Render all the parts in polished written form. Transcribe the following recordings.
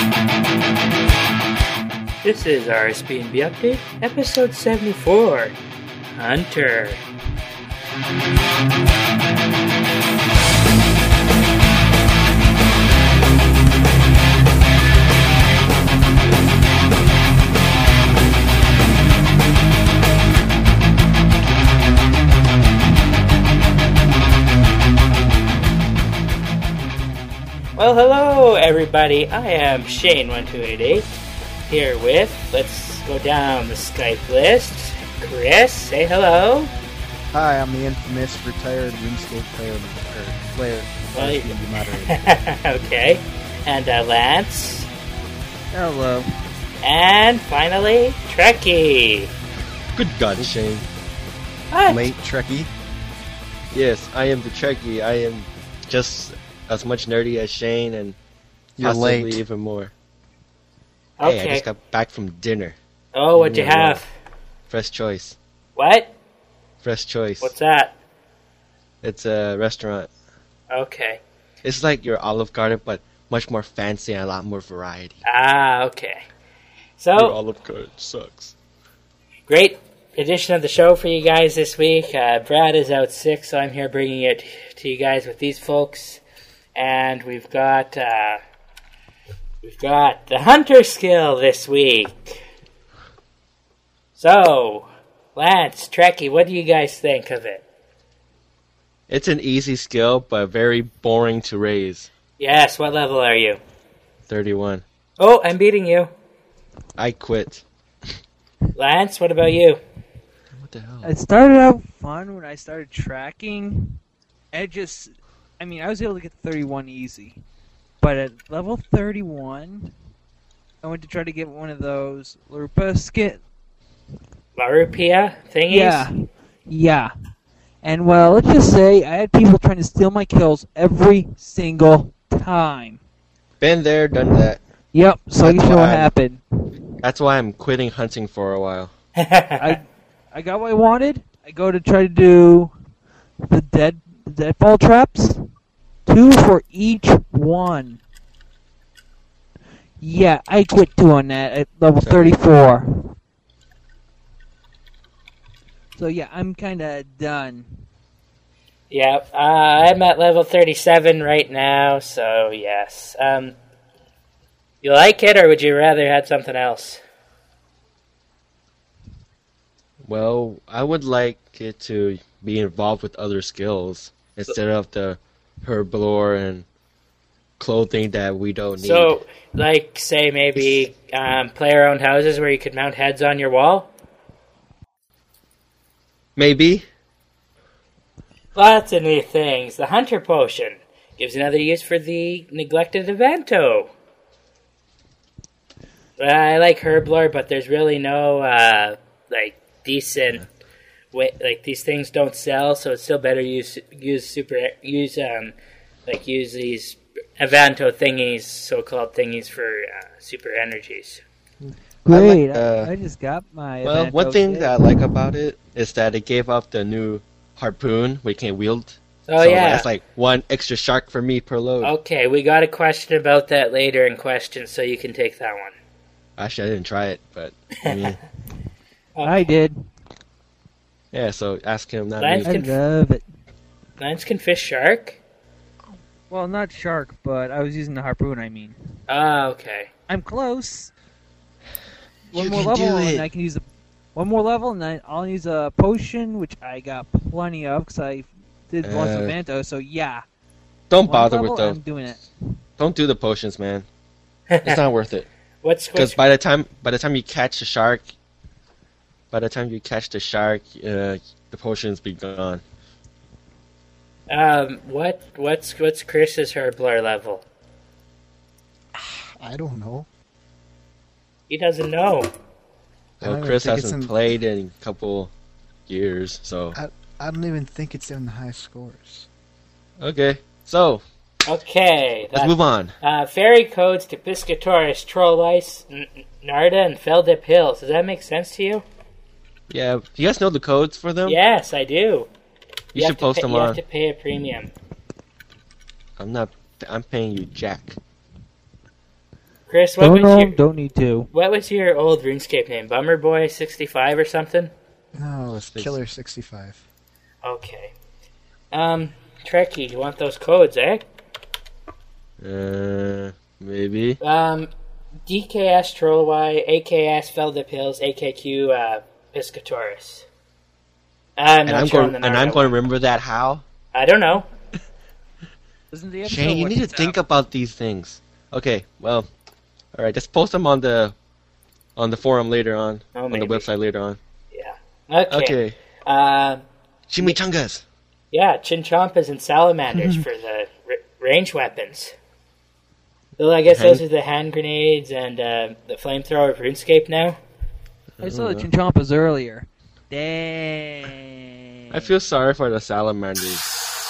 This is our SB&B Update, episode 74, Hunter. Well, hello everybody, I am Shane1288. Here with, let's go down the Skype list. Chris, say hello. Hi, I'm the infamous retired RuneScape player. Okay. And Lance. Hello. And finally, Trekkie. Good God, Shane. What? Late Trekkie. Yes, I am the Trekkie. I am just as much nerdy as Shane and You're possibly late. even more. Okay. Hey, I just got back from dinner. Oh, what'd you have? Fresh Choice. What? Fresh Choice. What's that? It's a restaurant. Okay. It's like your Olive Garden, but much more fancy and a lot more variety. Ah, okay. Your So, Olive Garden sucks. great edition of the show for you guys this week. Brad is out sick, so I'm here bringing it to you guys with these folks. And we've got the Hunter skill this week. So, Lance, Trekkie, what do you guys think of it? It's an easy skill, but very boring to raise. Yes, what level are you? 31. Oh, I'm beating you. I quit. Lance, what about you? What the hell? It started out fun when I started tracking. I was able to get 31 easy. But at level 31, I went to try to get one of those Lurpa skin. Larupia thingies? Yeah. And well, let's just say I had people trying to steal my kills every single time. Been there, done that. Yep, so you That's know what why- happened. That's why I'm quitting hunting for a while. I got what I wanted. I go to try to do the deadfall traps. 2 for each one. Yeah, I quit doing that at level 34. So yeah, I'm kinda done. Yep, I'm at level 37 right now, so yes. You like it, or would you rather had something else? Well, I would like it to be involved with other skills instead of the herblore and clothing that we don't need. So, like, say maybe player-owned houses where you could mount heads on your wall? Maybe. Lots of new things. The Hunter Potion gives another use for the neglected Evanto. I like herblore, but there's really no, decent way. Like, these things don't sell, so it's still better use these Evanto thingies, so-called thingies for super energies. Great, like, I just got my Well, one thing that I like about it is that it gave up the new harpoon we can wield. Oh, so yeah. that's like one extra shark for me per load. Okay, we got a question about that later in questions, so you can take that one. Actually, I didn't try it, but I mean, I did. yeah. So ask him, not Lance me. I love it. Lance can fish shark? Well, not shark, but I was using the harpoon, I mean. Ah, okay. I'm close. You One more can level, do it. and I can use one more level, and then I'll use a potion, which I got plenty of, because I did lots of Vanto, so yeah. Don't One bother level, with those. I'm doing it. Don't do the potions, man. It's not worth it. What's Because by the time you catch the shark, the potions be gone. what's Chris's herblore level? I don't know. He doesn't know. I don't Well, even Chris think it's hasn't in- played in a couple years, so I don't even think it's in the high scores. okay. So Okay, let's move on. Fairy codes to Piscatoris, Trollice, Narda, and Feldip Hills. Does that make sense to you? Yeah, do you guys know the codes for them? Yes, I do. You have should to post pay, them you on. have to pay a premium. I'm not. I'm paying you jack. Chris, Don't need to. what was your old RuneScape name? Bummer Boy 65 or something? No, it's Killer 65. Okay. Trekkie, you want those codes, eh? Maybe. DKS Trollwy, AKS Feldipils, AKQ Piscatoris. I'm going to remember that how? I don't know. Isn't the episode Shane, you need to think about these things. Okay, well, all right. Just post them on the forum later on, on the website later on. Yeah. Okay. Chimichangas. Yeah, Chinchompas and Salamanders for the range weapons. Well, I guess those are the hand grenades and the flamethrower of RuneScape now. I saw the Chinchompas earlier. Dang. I feel sorry for the salamanders.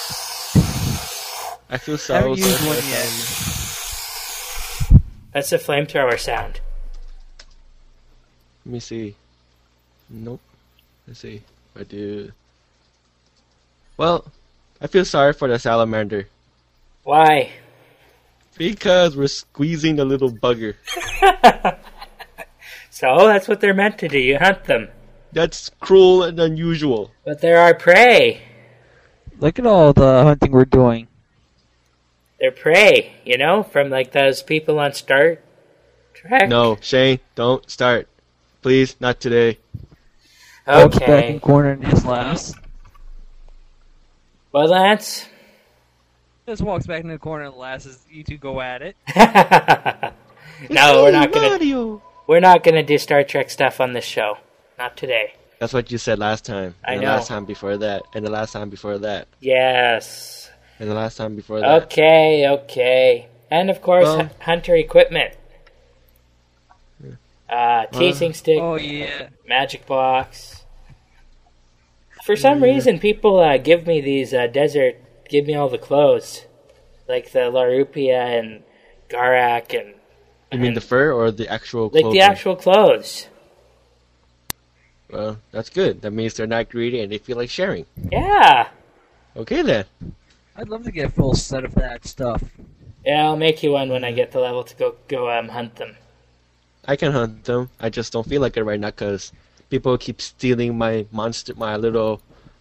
I feel so Haven't sorry used for one the yet. salamanders. That's the flamethrower sound. Let me see. Nope. Let's see. If I do. Well, I feel sorry for the salamander. Why? Because we're squeezing the little bugger. So, that's what they're meant to do. You hunt them. That's cruel and unusual. But they're our prey. Look at all the hunting we're doing. They're prey, you know, from like those people on Star Trek. No, Shane, don't start. Please, not today. Walks back in Okay. corner in his last. Well, Lance? Just walks back in the corner and last as you two go at it. No, we're not gonna. Mario. We're not gonna do Star Trek stuff on this show. Not today. That's what you said last time. I And know. the last time before that. And the last time before that. Yes. And the last time before that. Okay. And of course, Well- hunter equipment. Teasing stick, Oh yeah. magic box. For some reason, people give me these give me all the clothes. Like the Larupia and Garak and... You mean the fur or the actual Like clothing? the actual clothes. Well, that's good. That means they're not greedy and they feel like sharing. Yeah. Okay then. I'd love to get a full set of that stuff. Yeah, I'll make you one when I get the level to go hunt them. I can hunt them. I just don't feel like it right now because people keep stealing my little,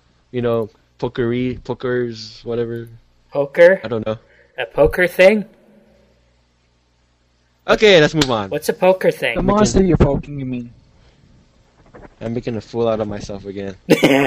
pokers, whatever. Poker? I don't know. A poker thing? Okay, let's move on. What's a poker The thing? monster you're poking, you mean? I'm making a fool out of myself again.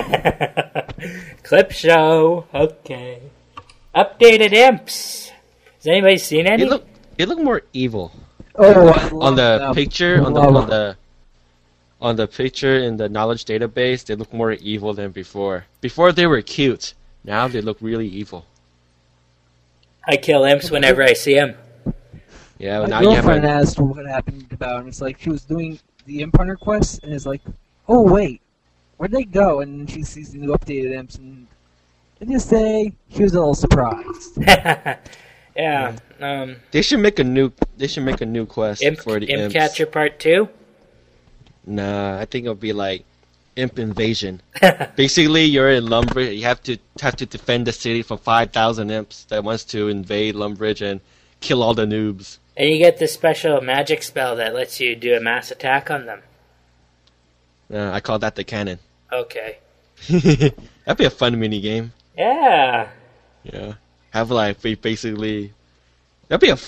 Clip show. Okay. Updated imps. Has anybody seen any? They look more evil. Oh, I love On the them. picture, on Love the picture in the knowledge database, they look more evil than before. Before they were cute. Now they look really evil. I kill imps whenever I see them. Yeah, well, My now you have girlfriend a, asked what happened about him. It's like she was doing the Imp Hunter quest, and it's like, oh wait, where'd they go? And then she sees the new updated imps, and I just say she was a little surprised. Yeah. They should make a new quest Imp, for the Imp imps. Catcher Part 2? Nah, I think it'll be like Imp Invasion. Basically, you're in Lumbridge. You have to defend the city from 5,000 imps that wants to invade Lumbridge and kill all the noobs. And you get this special magic spell that lets you do a mass attack on them. I call that the cannon. Okay. That'd be a fun mini game. Yeah. Yeah, have like basically. That'd be a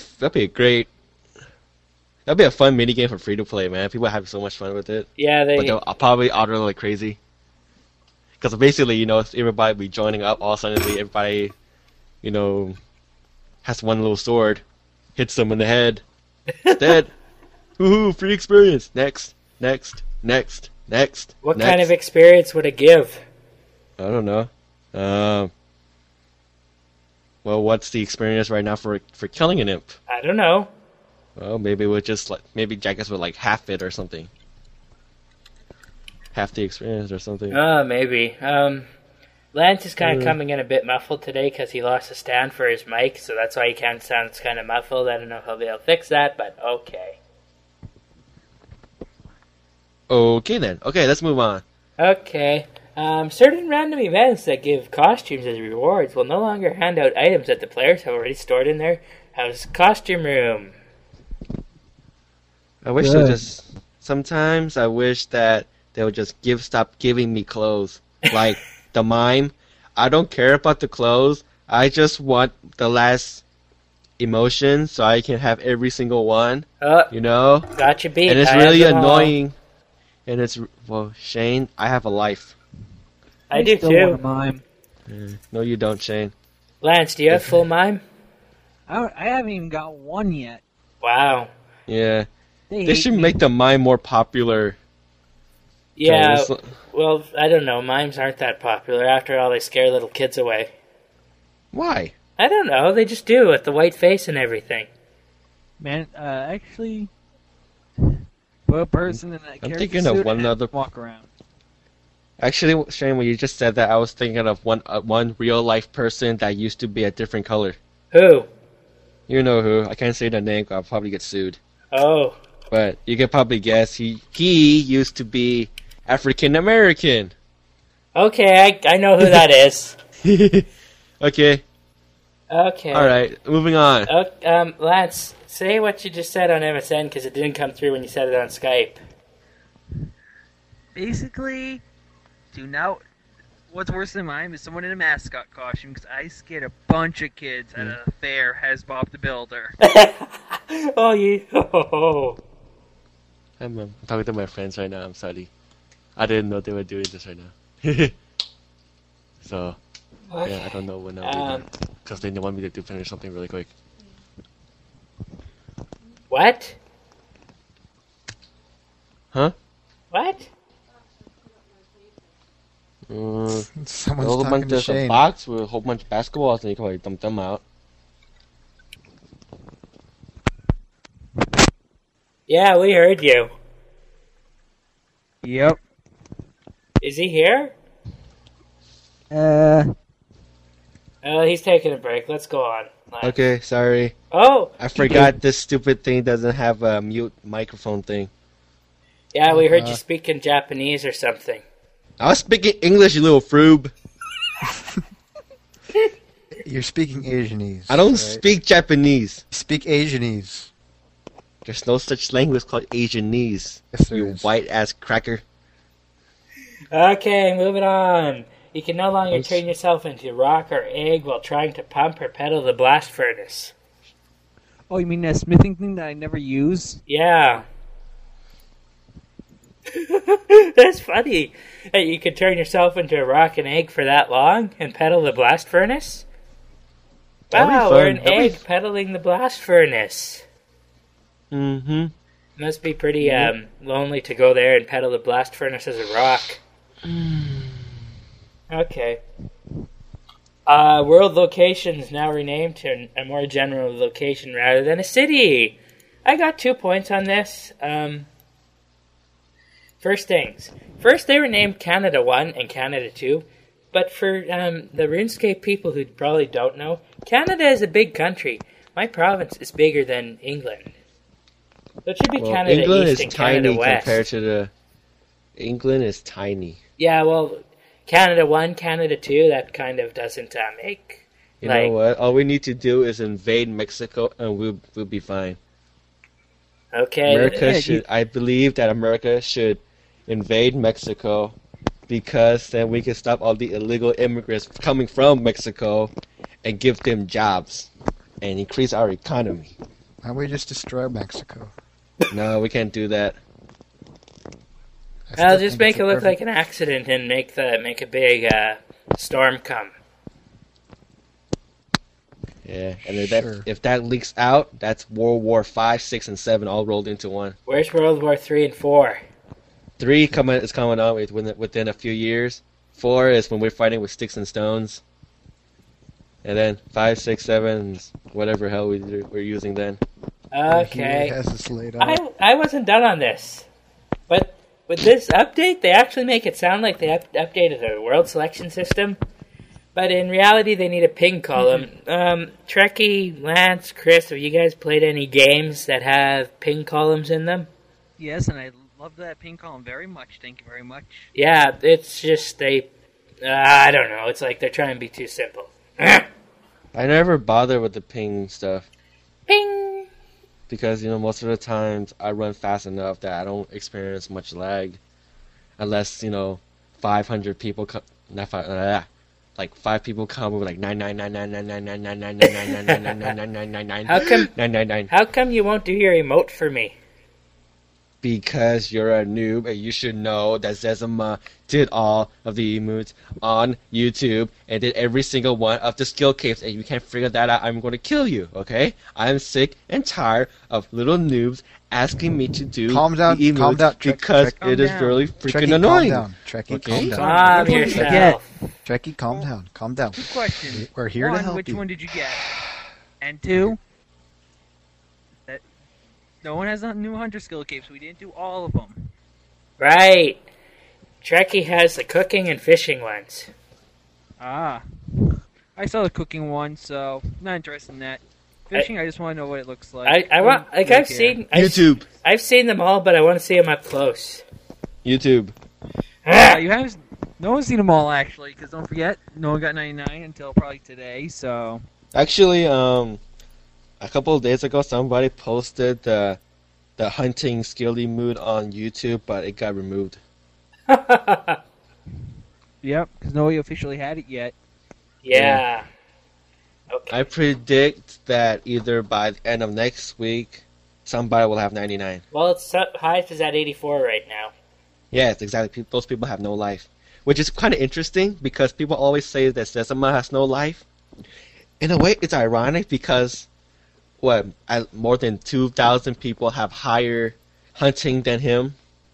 fun mini game for free to play, man. People have so much fun with it. Yeah, But they'll probably auto like crazy. Because basically, everybody be joining up. All suddenly, everybody, has one little sword, hits them in the head, dead. Woohoo! Free experience. Next. What kind of experience would it give? I don't know. Well, what's the experience right now for killing an imp? I don't know. Well, maybe we'll just maybe Jackass would like half it or something. Half the experience or something. Maybe. Lance is kind of coming in a bit muffled today because he lost a stand for his mic, so that's why he sounds kind of muffled. I don't know if he'll be able to fix that, but okay. Okay then. Okay, let's move on. Okay. Certain random events that give costumes as rewards will no longer hand out items that the players have already stored in their house costume room. I wish Good. they just. Sometimes I wish that they would just stop giving me clothes. Like the mime. I don't care about the clothes. I just want the last emotion so I can have every single one. Oh, You know? got you beat. And it's I have really them all. annoying. And it's. Well, Shane, I have a life. I do still want a too. mime. No, you don't, Shane. Lance, do you have full mime? I haven't even got one yet. Wow. Yeah. They hate should me. make the mime more popular. Yeah, It's- well, I don't know. Mimes aren't that popular. After all, they scare little kids away. Why? I don't know. They just do with the white face and everything. Man, actually, put a person in that I'm character thinking of suit one and other- walk around. Actually, Shane, when you just said that, I was thinking of one real life person that used to be a different color. Who? You know who? I can't say the name. I'll probably get sued. Oh. But you can probably guess. He used to be African American. Okay, I know who that is. Okay. Okay. All right. Moving on. Lance, say what you just said on MSN because it didn't come through when you said it on Skype. Basically, what's worse than mine is someone in a mascot costume, because I scared a bunch of kids at a fair as Bob the Builder. Oh, you. Oh. I'm talking to my friends right now. I'm sorry. I didn't know they were doing this right now. So, yeah, I don't know when I'll be done. Because they want me to finish something really quick. What? Huh? What? Someone's a whole talking bunch to of Shane. box with a whole bunch of basketballs, and you can probably dump them out. Yeah, we heard you. Yep. Is he here? Oh, he's taking a break. Let's go on. Lance. Okay, sorry. Oh, I forgot this stupid thing doesn't have a mute microphone thing. yeah, we heard you speaking Japanese or something. I was speaking English, you little froob. You're speaking Asianese. I don't right? speak Japanese. Speak Asianese. There's no such language called Asianese. Yes, there You is. white-ass cracker. Okay, moving on. You can no longer Oops. turn yourself into rock or egg while trying to pump or pedal the blast furnace. Oh, you mean that smithing thing that I never use? Yeah. That's funny. That you could turn yourself into a rock and egg for that long and pedal the blast furnace? That'd be Wow, fun. we're an That'd be egg pedaling the blast furnace. Mm-hmm. Must be pretty lonely to go there and pedal the blast furnace as a rock. Okay. World locations now renamed to a more general location rather than a city. I got 2 points on this. First things. First, they were named Canada 1 and Canada 2. But for the RuneScape people who probably don't know, Canada is a big country. My province is bigger than England. So it should be Well, Canada England East is and Canada tiny West. compared to the... England is tiny. Yeah, well, Canada 1, Canada 2, that kind of doesn't make... You like, know what? All we need to do is invade Mexico, and we'll be fine. Okay. America should... I believe that America should invade Mexico, because then we can stop all the illegal immigrants coming from Mexico and give them jobs and increase our economy. Why don't we just destroy Mexico? No, we can't do that. I still I'll just think make it's it a look perfect- like an accident and make a big storm come. Yeah, and Sure. if that leaks out, that's World War 5, 6, and 7 all rolled into one. Where's World War 3 and 4? 3 is coming on within a few years. 4 is when we're fighting with sticks and stones. And then 5, 6, 7, is whatever hell we're using then. He Okay. has this laid out. I wasn't done on this. But with this update, they actually make it sound like they updated the world selection system. But in reality, they need a ping column. Trekkie, Lance, Chris, have you guys played any games that have ping columns in them? Yes, and I love that ping column very much. Thank you very much. Yeah, it's just I don't know. It's like they're trying to be too simple. I never bother with the ping stuff. Ping! because most of the times I run fast enough that I don't experience much lag, unless 500 people come, not five, like 5 people come with like 9999999999999999999. How come? 999. How come you won't do your emote for me? Because you're a noob and you should know that Zezima did all of the emotes on YouTube and did every single one of the skill caves, and you can't figure that out, I'm going to kill you, okay? I'm sick and tired of little noobs asking me to do Calm down, the emotes calm down, because Calm it is down. really freaking Trekkie, annoying. calm down. Trekkie, Okay. calm down. Calm Which one did you yourself. Trekkie, calm down. Calm down. Good question. We're here to One, help which you. one did you get? And two, that no one has a new hunter skill cape, so we didn't do all of them. Right. Trekkie has the cooking and fishing ones. Ah. I saw the cooking one, so not interested in that. Fishing, I just want to know what it looks like. I want like Don't I've care. seen YouTube. I've seen them all, but I want to see them up close. YouTube. You have no one's seen them all actually, because don't forget, no one got 99 until probably today. So Actually, a couple of days ago, somebody posted the hunting skill emote on YouTube, but it got removed. yep, because nobody officially had it yet. Yeah. Okay. I predict that either by the end of next week, somebody will have 99. Well, it's Hive is at 84 right now. Yes, exactly. Those people have no life. Which is kind of interesting because people always say that Sesama has no life. In a way, it's ironic because, more than 2,000 people have higher hunting than him.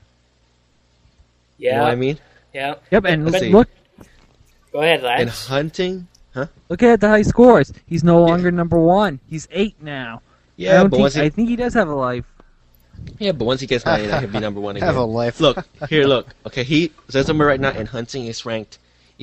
Yeah. You know what I mean? Yeah. Yep, and Let's see. look Go ahead, In lads. hunting, at the high scores. He's no longer number 1. He's 8 now. yeah, but I think he does have a life. once he gets 99, he'll be number 1 again. Have a life. Look. Okay, Sesama right now in hunting is ranked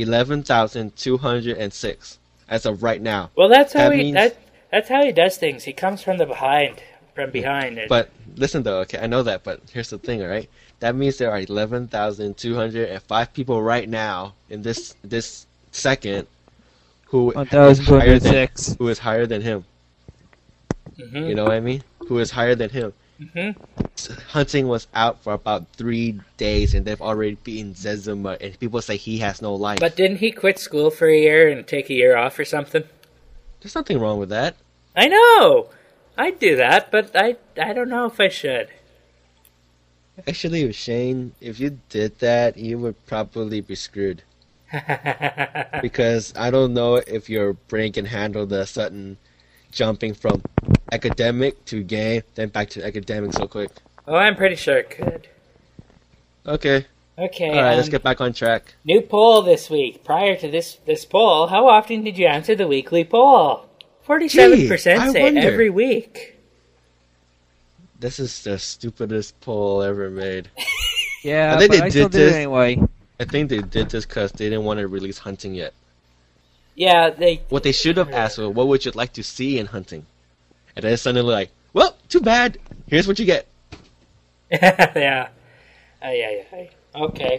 11,206 as of right now. Well, that's how That he means- that's how he does things. He comes from behind. But listen though, okay, I know that, but here's the thing, all right? That means there are 11,205 people right now in this second who is higher than 1,206. him. Mhm. You know what I mean? Who is higher than him? Mhm. Hunting was out for about 3 days, and they've already beaten Zezima, and people say he has no life. But didn't he quit school for a year and take a year off or something? There's nothing wrong with that. I know. I'd do that, but I don't know if I should. Actually, Shane, if you did that, you would probably be screwed. Because I don't know if your brain can handle the sudden jumping from academic to game, then back to academic so quick. Oh, I'm pretty sure it could. Okay. Okay. Alright, let's get back on track. New poll this week. Prior to this poll, how often did you answer the weekly poll? 47% Gee, I say wonder. every week. This is the stupidest poll ever made. Yeah, I think but they I still did did this- it anyway. I think they did this because they didn't want to release hunting yet. Yeah, they. What they should have asked was, what would you like to see in hunting? And then suddenly like, well, too bad. Here's what you get. Yeah. Ay. Okay.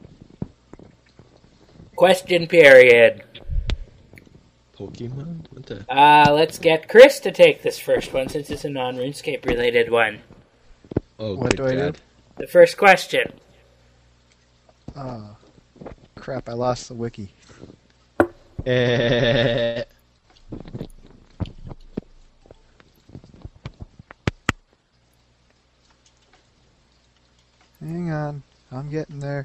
Question period. Pokemon? What the? Let's get Chris to take this first one since it's a non-RuneScape related one. Oh, What good do I do? God. The first question. Oh, crap, I lost the wiki. Eh. Hang on, I'm getting there.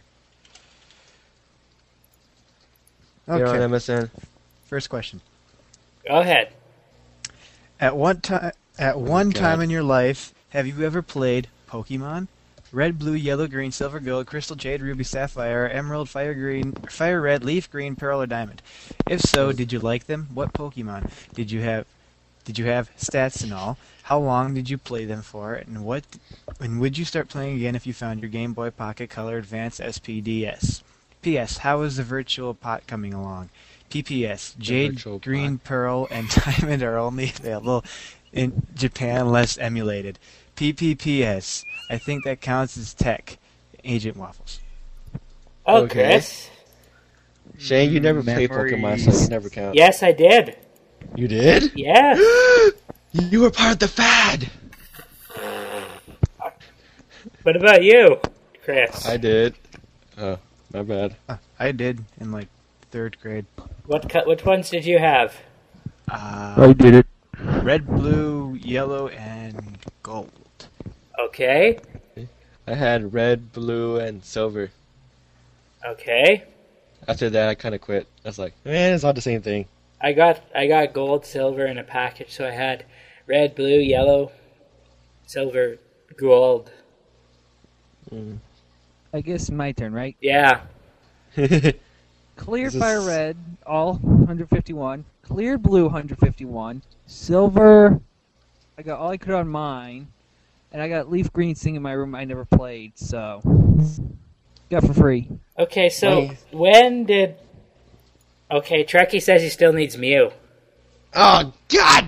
You're on Okay, MSN. first question. Go ahead. At one time God. in your life, have you ever played Pokemon? Red, blue, yellow, green, silver, gold, crystal, jade, ruby, sapphire, emerald, fire green, fire red, leaf green, pearl, or diamond? If so, did you like them? What Pokemon did you have? Did you have stats and all? How long did you play them for? And would you start playing again if you found your Game Boy Pocket Color Advance SPDS? P.S. How is the Virtual Pot coming along? P.P.S. Jade, Virtual green, pearl, and diamond are only available in Japan unless emulated. P.P.P.S. I think that counts as tech. Agent Waffles. Oh, Okay. Chris. Shane, you never played Pokemon, so you never count. Yes, I did. You did? Yes. You were part of the fad! What about you, Chris? I did. Oh, my bad. I did in like 3rd grade. Which ones did you have? did it. Red, blue, yellow, and gold. Okay. I had red, blue, and silver. Okay. After that, I kind of quit. I was like, man, it's all the same thing. I got gold, silver in a package, so I had red, blue, yellow, silver, gold. I guess my turn, right? Yeah. Clear This is- fire red, all 151. Clear blue, 151. Silver, I got all I could on mine. And I got leaf green sitting in my room I never played, so. Got for free. Okay, so Nice. when did... Okay, Trekkie says he still needs Mew. Oh, God!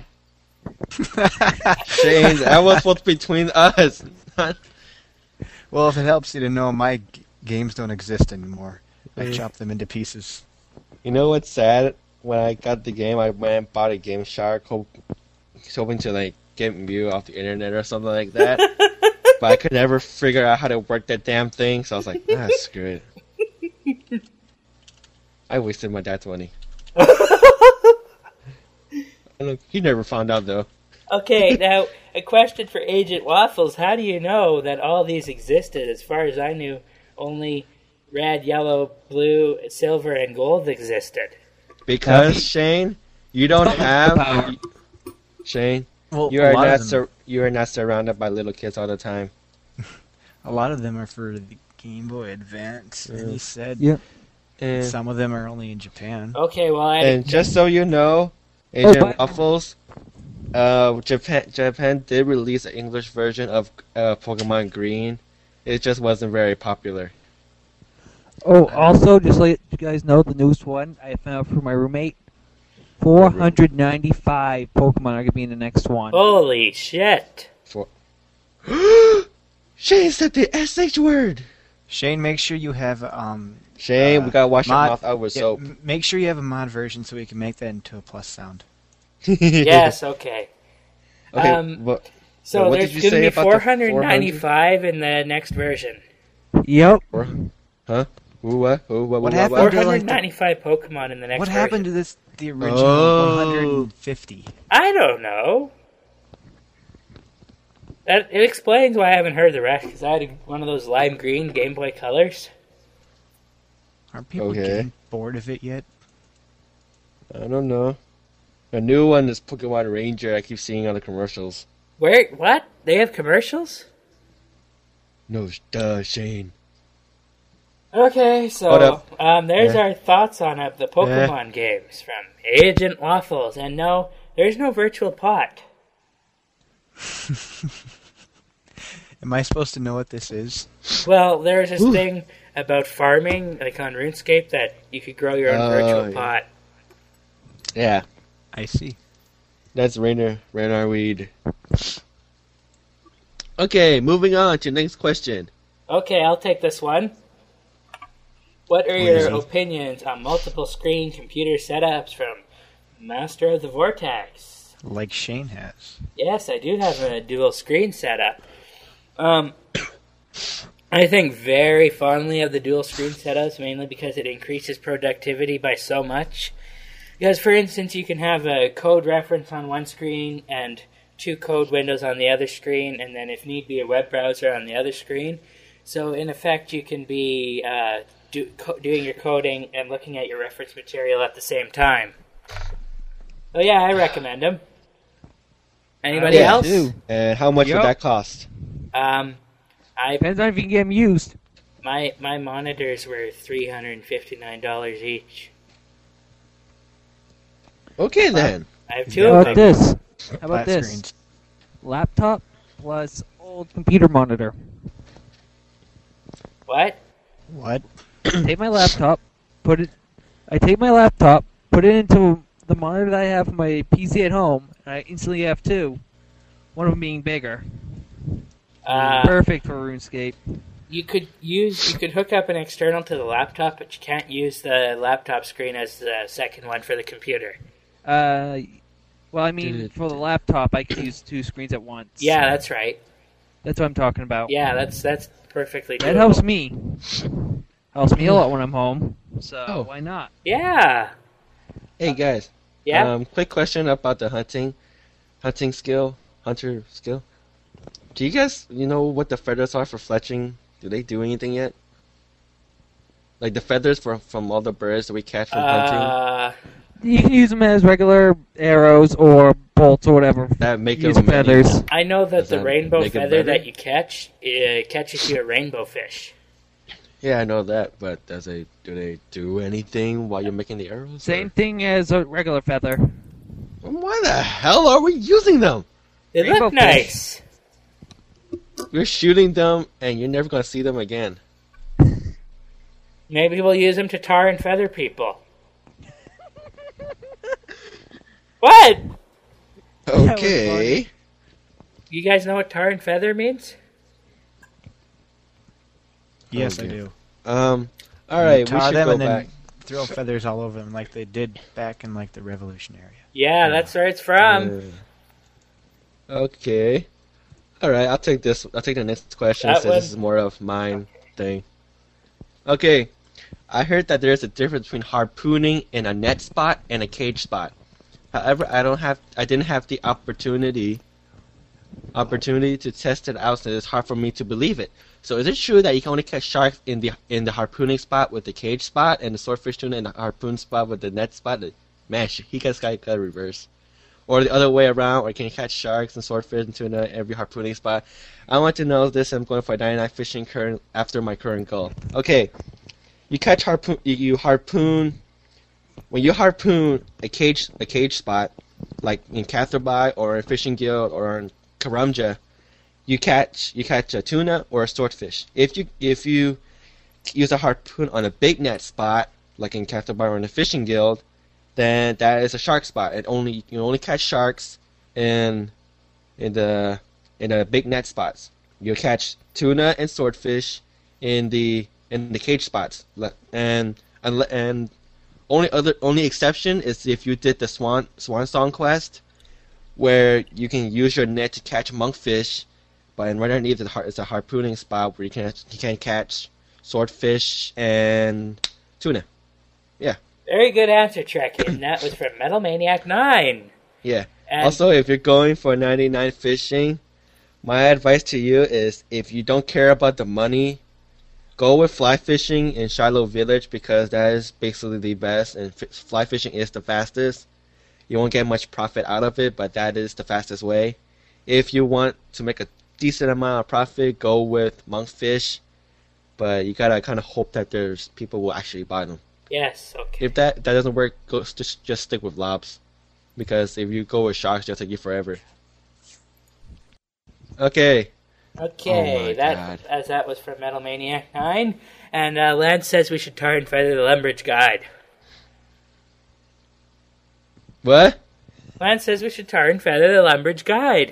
Shane, that was what's between us. Well, if it helps you to know, my games don't exist anymore. I Mm. chop them into pieces. You know what's sad? When I got the game, I went and bought a Game Shark, hoping to like get Mew off the internet or something like that. But I could never figure out how to work that damn thing, so I was like, screw it. I wasted my dad's money. Look, he never found out though. Okay, now, a question for Agent Waffles. How do you know that all these existed? As far as I knew, only red, yellow, blue, silver, and gold existed. Because Shane, you don't have Shane. Well, You a are lot not of them, you are not surrounded by little kids all the time. a lot of them are for the Game Boy Advance. And he said Yeah. And, some of them are only in Japan. Okay, well, and just so you know, Agent but- Waffles, Japan did release an English version of Pokemon Green. It just wasn't very popular. Oh, also, just let you guys know, the newest one I found out from my roommate. 495 Pokemon are going to be in the next one. holy shit. Shane said the SH word. Shane, make sure you have Shane, we gotta wash your mod- mouth out with yeah, soap. make sure you have a mod version so we can make that into a plus sound. Yes, okay. Okay, but So what there's did you going to say be about the 495 in the next version. Yep. huh? What What happened? Or do like the- 495 Pokemon in the next What version. happened to the original Oh. 150? I don't know. It explains why I haven't heard the rest, because I had one of those lime green Game Boy Colors. Aren't people Okay. getting bored of it yet? I don't know. A new one is Pokemon Ranger. I keep seeing on the commercials. Where? What? They have commercials? No, duh, Shane. Okay, so What up? there's Yeah. our thoughts on the Pokemon games from Agent Waffles. And no, there's no virtual pot. Am I supposed to know what this is? Well, there's this thing about farming, like on RuneScape, that you could grow your own Oh, virtual yeah. pot. Yeah, I see. that's Rainer Weed. Okay, moving on to next question. Okay, I'll take this one. What are What your is it? opinions on multiple screen computer setups from Master of the Vortex? Like Shane has. Yes, I do have a dual screen setup. I think very fondly of the dual screen setups, mainly because it increases productivity by so much. Because, for instance, you can have a code reference on one screen and two code windows on the other screen, and then if need be a web browser on the other screen. So, in effect, you can be doing your coding and looking at your reference material at the same time. So, yeah, I recommend them. Anybody Yeah, else? too. And how much Yup. would that cost? Depends on if you can get them used. My monitors were $359 each. Okay then. I have Yeah, two How of about them. this? How about Flat this? screens. Laptop plus old computer monitor. What? What? Take my laptop, put it into the monitor that I have for my PC at home, and I instantly have two. One of them being bigger. Perfect for RuneScape. You could hook up an external to the laptop, but you can't use the laptop screen as the second one for the computer. Well, I mean, for the laptop, I can use two screens at once. Yeah, that's right. That's what I'm talking about. Yeah, that's perfectly That doable. helps me. Helps me a lot when I'm home. So Oh. why not? Yeah. Hey guys. Yeah. Quick question about the hunter skill. Do you guys know what the feathers are for fletching? Do they do anything yet? Like the feathers from all the birds that we catch from hunting, You can use them as regular arrows or bolts or whatever. that make Use them feathers. I know that Does the that rainbow make it feather better? that you catch catches you a rainbow fish. Yeah, I know that, but do they do anything while you're making the arrows? Same thing as a regular feather. Why the hell are we using them? They Rainbow look fish. nice. We're shooting them, and you're never gonna see them again. Maybe we'll use them to tar and feather people. What? Okay. You guys know what tar and feather means? Yes, I Okay. do. All You right, we tar should them go and then back. throw feathers all over them like they did back in like the Revolution area. Yeah, that's where it's from. Okay. All right, I'll take this. I'll take the next question That since this one. is more of mine thing. Okay, I heard that there's a difference between harpooning in a net spot and a cage spot. However, I didn't have the opportunity to test it out, so it's hard for me to believe it. So, is it true that you can only catch sharks in the harpooning spot with the cage spot, and the swordfish tuna in the harpoon spot with the net spot? Man, he got reverse. Or the other way around, or can you catch sharks and swordfish and tuna in every harpooning spot? I want to know this. I'm going for 99 fishing current after my current goal. Okay, you catch you harpoon. When you harpoon a cage spot, like in Catherby or in Fishing Guild or in Karamja, you catch a tuna or a swordfish. If you use a harpoon on a big net spot, like in Catherby or in the Fishing Guild, then that is a shark spot. You only catch sharks in the big net spots. You catch tuna and swordfish in the cage spots. And only exception is if you did the Swan Song quest, where you can use your net to catch monkfish, but right underneath is a harpooning spot where you can catch swordfish and tuna. Very good answer, Trekkie, and that was from Metal Maniac 9. Yeah. And Also, if you're going for 99 fishing, my advice to you is if you don't care about the money, go with fly fishing in Shiloh Village because that is basically the best, and fly fishing is the fastest. You won't get much profit out of it, but that is the fastest way. If you want to make a decent amount of profit, go with monkfish, but you gotta kind of hope that there's people will actually buy them. yes, okay. If that doesn't work, just stick with lobs, because if you go with sharks, it'll take you forever. Okay. Okay, Oh my God. that was from Metal Maniac 9, and Lance says we should tar and feather the Lumbridge Guide. What? Lance says we should tar and feather the Lumbridge Guide.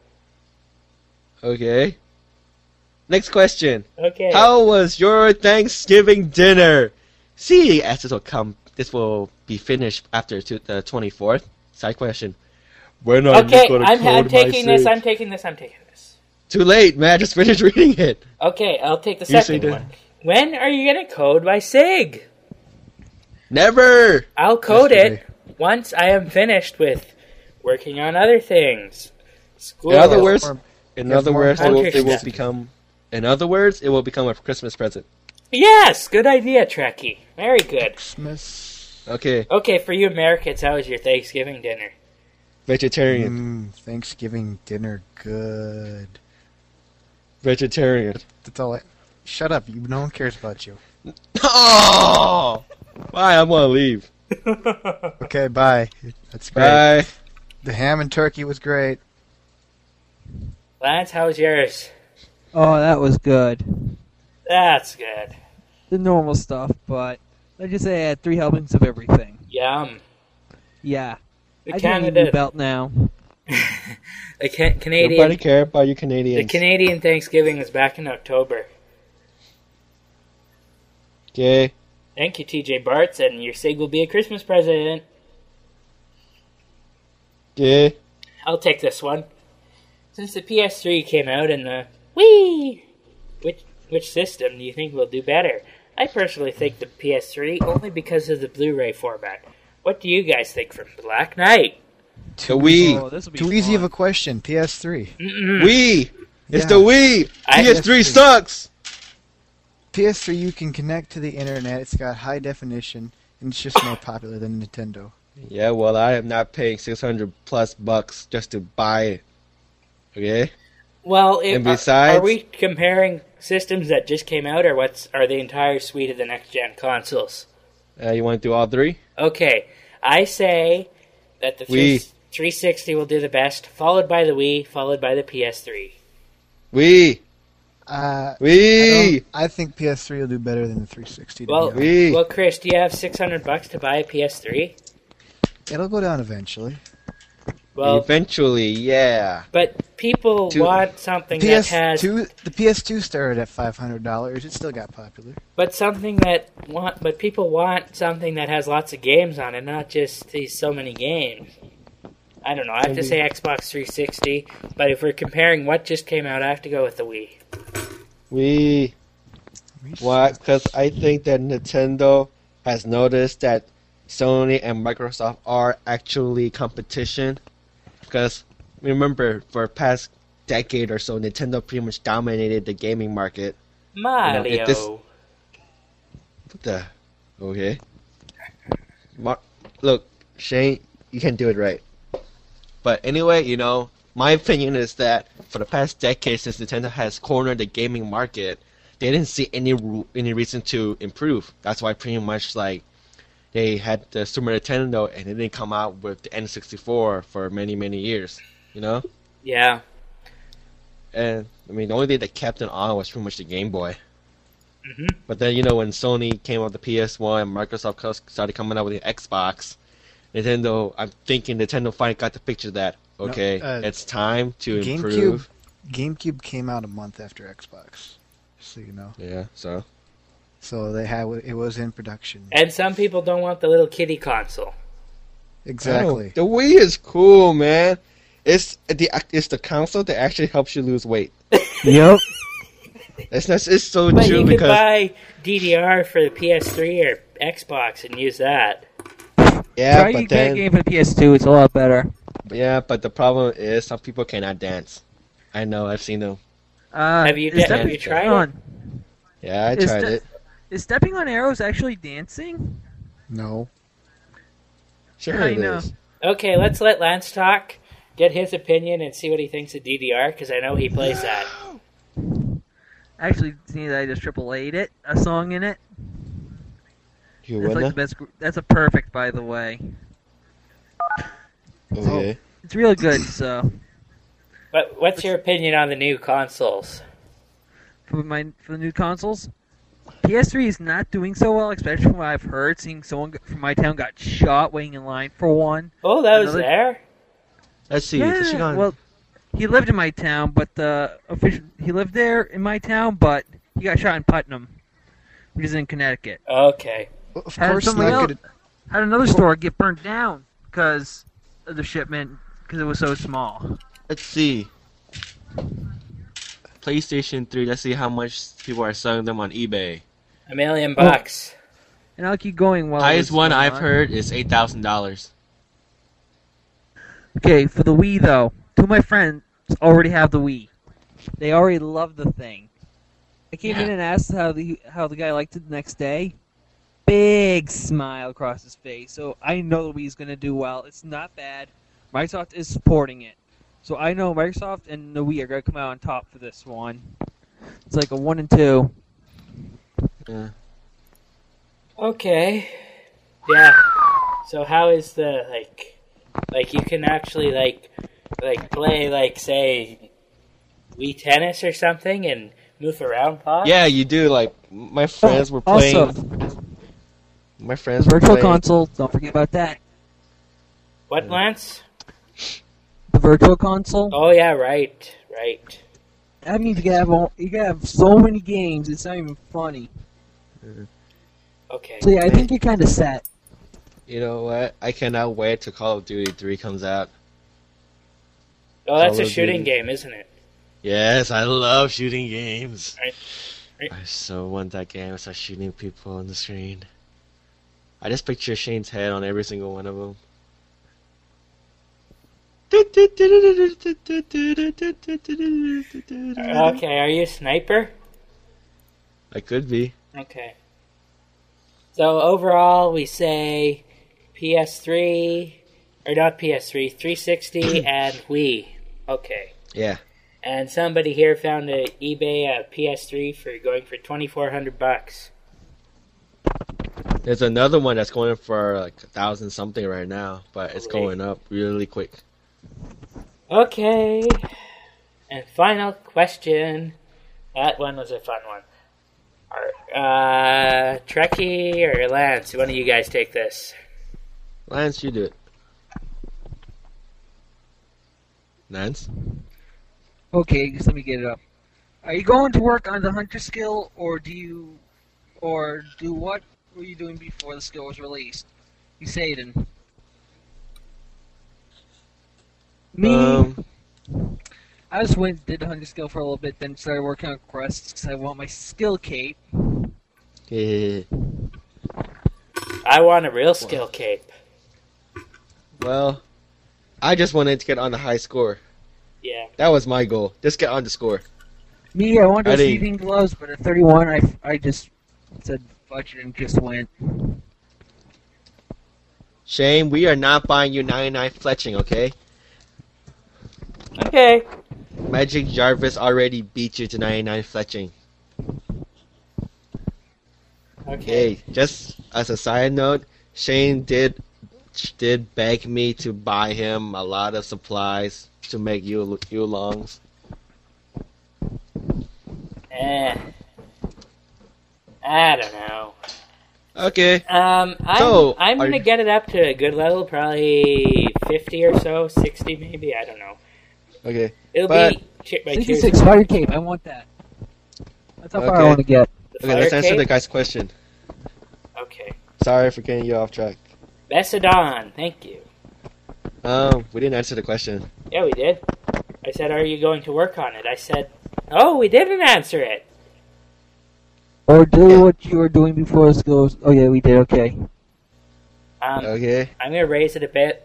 Okay. Next question. Okay. How was your Thanksgiving dinner? See, as this will be finished after the 24th. Side question. When are Okay, you gonna I'm code my taking this, save? I'm taking this. Too late, man. I just finished reading it. Okay, I'll take the You say second that- one. When are you going to code my SIG? Never. I'll code Yesterday. it once I am finished with working on other things. School. In other words, Or- in Have other more words, countries it will to become. In other words, it will become a Christmas present. Yes, good idea, Trekkie. Very good. Christmas. Okay, Okay, for you Americans, how was your Thanksgiving dinner? vegetarian. Thanksgiving dinner, good. Vegetarian. That's all. Shut up! No one cares about you. Oh! Bye. I'm gonna leave. Okay, bye. That's great. Bye. The ham and turkey was great. Lance, how was yours? Oh, that was good. That's good. The normal stuff, but let's just say I had 3 helpings of everything. Yum. Yeah. The I don't need a Canada, belt now. the Nobody Canadian, care about you the Canadians. Canadian Thanksgiving was back in October. Okay. Thank you, TJ Bartz, and your SIG will be a Christmas present. Okay. I'll take this one. Since the PS3 came out and the Whee! Which system do you think will do better? I personally think the PS3, only because of the Blu-ray format. What do you guys think from Black Knight? The Wii. Oh, this will be Too easy of a fun. question. PS3. Wii. It's Yeah. the Wii. PS3 sucks. PS3, you can connect to the internet. It's got high definition, and it's just more popular than Nintendo. Yeah, well, I am not paying $600+ just to buy it. Okay. Well, And besides- are we comparing systems that just came out, or are the entire suite of the next-gen consoles? You want to do all three? Okay, I say that the Wii. 360 will do the best, followed by the Wii, followed by the PS3. Wii. I Wii. think PS3 will do better than the 360. to be Well, honest. Wii. well, Chris, do you have $600 to buy a PS3? It'll go down eventually. Well, Eventually, yeah. but people Two- want something that has, The PS2 started at $500. It still got popular. but people want something that has lots of games on it, not just these so many games. I don't know. I have to say Xbox 360, but if we're comparing what just came out, I have to go with the Wii. Wii. Why? Because I think that Nintendo has noticed that Sony and Microsoft are actually competition. Because remember, for the past decade or so, Nintendo pretty much dominated the gaming market. Mario. if this- What the? Okay. Look, Shane, you can do it right. But anyway, my opinion is that for the past decade, since Nintendo has cornered the gaming market, they didn't see any reason to improve. That's why pretty much they had the Super Nintendo and they didn't come out with the N64 for many, many years. Yeah. And I mean, the only thing that kept it on was pretty much the Game Boy. Mhm. But then when Sony came out with the PS1 and Microsoft started coming out with the Xbox, I'm thinking Nintendo finally got the picture that okay, it's time to improve. GameCube came out a month after Xbox, so you know. Yeah, so So it was in production. And some people don't want the little kiddie console. Exactly. The Wii is cool, man. It's the console that actually helps you lose weight. Yep. It's so But true you could because buy DDR for the PS3 or Xbox and use that. yeah, Try but you get a then game for the PS2. It's a lot better. but the problem is some people cannot dance. I know, I've seen them. Have you is have you tried it? on? Yeah, I Is tried that- it. Is stepping on arrows actually dancing? No. Sure, I it know. is. Okay, let's let Lance talk, get his opinion, and see what he thinks of DDR, because I know he plays that. Actually, seeing that I just triple A'd it, a song in it. You That's like wanna? the best. That's a perfect, by the way. Okay. It's really good. So But what's your opinion on the new consoles? for the new consoles, PS3 is not doing so well, especially from what I've heard. Seeing someone from my town got shot waiting in line for one. Oh, that was Another- there? Let's see. Is she gone? Well, he lived in my town, but he lived there in my town, but he got shot in Putnam, which is in Connecticut. Okay. Of Had course somebody not. else- Had another store get burnt down because of the shipment, because it was so small. Let's see. PlayStation 3. Let's see how much people are selling them on eBay. $1 million bucks. And I'll keep going while Highest this one is going I've on. heard is $8,000. Okay, for the Wii though, two of my friends already have the Wii. They already love the thing. I came in and asked how the guy liked it the next day. Big smile across his face. So I know the Wii's gonna do well. It's not bad. Microsoft is supporting it. So I know Microsoft and the Wii are gonna come out on top for this one. It's like a 1 and 2. Yeah. Okay. Yeah. So how is the, like you can actually, play, say, Wii Tennis or something and move around, Paul? Yeah, you do. Like my friends were playing. Also, My friends were Virtual playing. Console. Don't forget about that. What, Lance? The Virtual Console. Oh, yeah, right. That means you gotta have so many games. It's not even funny. Okay. So yeah, I think you're kind of set. You know what? I cannot wait till Call of Duty 3 comes out. Oh, that's Call a of shooting Duty. game, isn't it? Yes, I love shooting games. Right. I so want that game. I start shooting people on the screen. I just picture Shane's head on every single one of them. Okay, are you a sniper? I could be. Okay. So overall, we say PS3, or not PS3, 360 and Wii. Okay. Yeah. And somebody here found a eBay a PS3 for going for $2,400. There's another one that's going for like 1,000 something right now, but it's going up really quick. Okay. And final question. That one was a fun one. Trekkie or Lance, one of you guys take this. Lance, you do it. Lance? Okay, just let me get it up. Are you going to work on the hunter skill, or do what were you doing before the skill was released? You say it in. Me, I just did the hunter skill for a little bit, then started working on quests because I want my skill cape. Yeah. I want a real skill cape. Well, I just wanted to get on the high score. Yeah. That was my goal. Just get on the score. Me, I wanted I those didn't- thieving gloves, but at 31, I just said fudge it and just went. Shane, we are not buying you 99 fletching, okay? Okay. Magic Jarvis already beat you to 99 fletching. Okay. Hey, just as a side note, Shane did beg me to buy him a lot of supplies to make Yulongs. I don't know. Okay. I'm So, gonna get it up to a good level, probably 50 or so, 60 maybe. I don't know. Okay. It'll But- be by 66 fire cape, I want that. That's how far I Okay. want to get. Okay, let's answer the guy's question. Okay. Sorry for getting you off track. Bessadon, thank you. We didn't answer the question. Yeah, we did. I said, are you going to work on it? I said, oh, we didn't answer it. Or do what you were doing before the skill was... Oh yeah, we did, okay. Okay. I'm going to raise it a bit.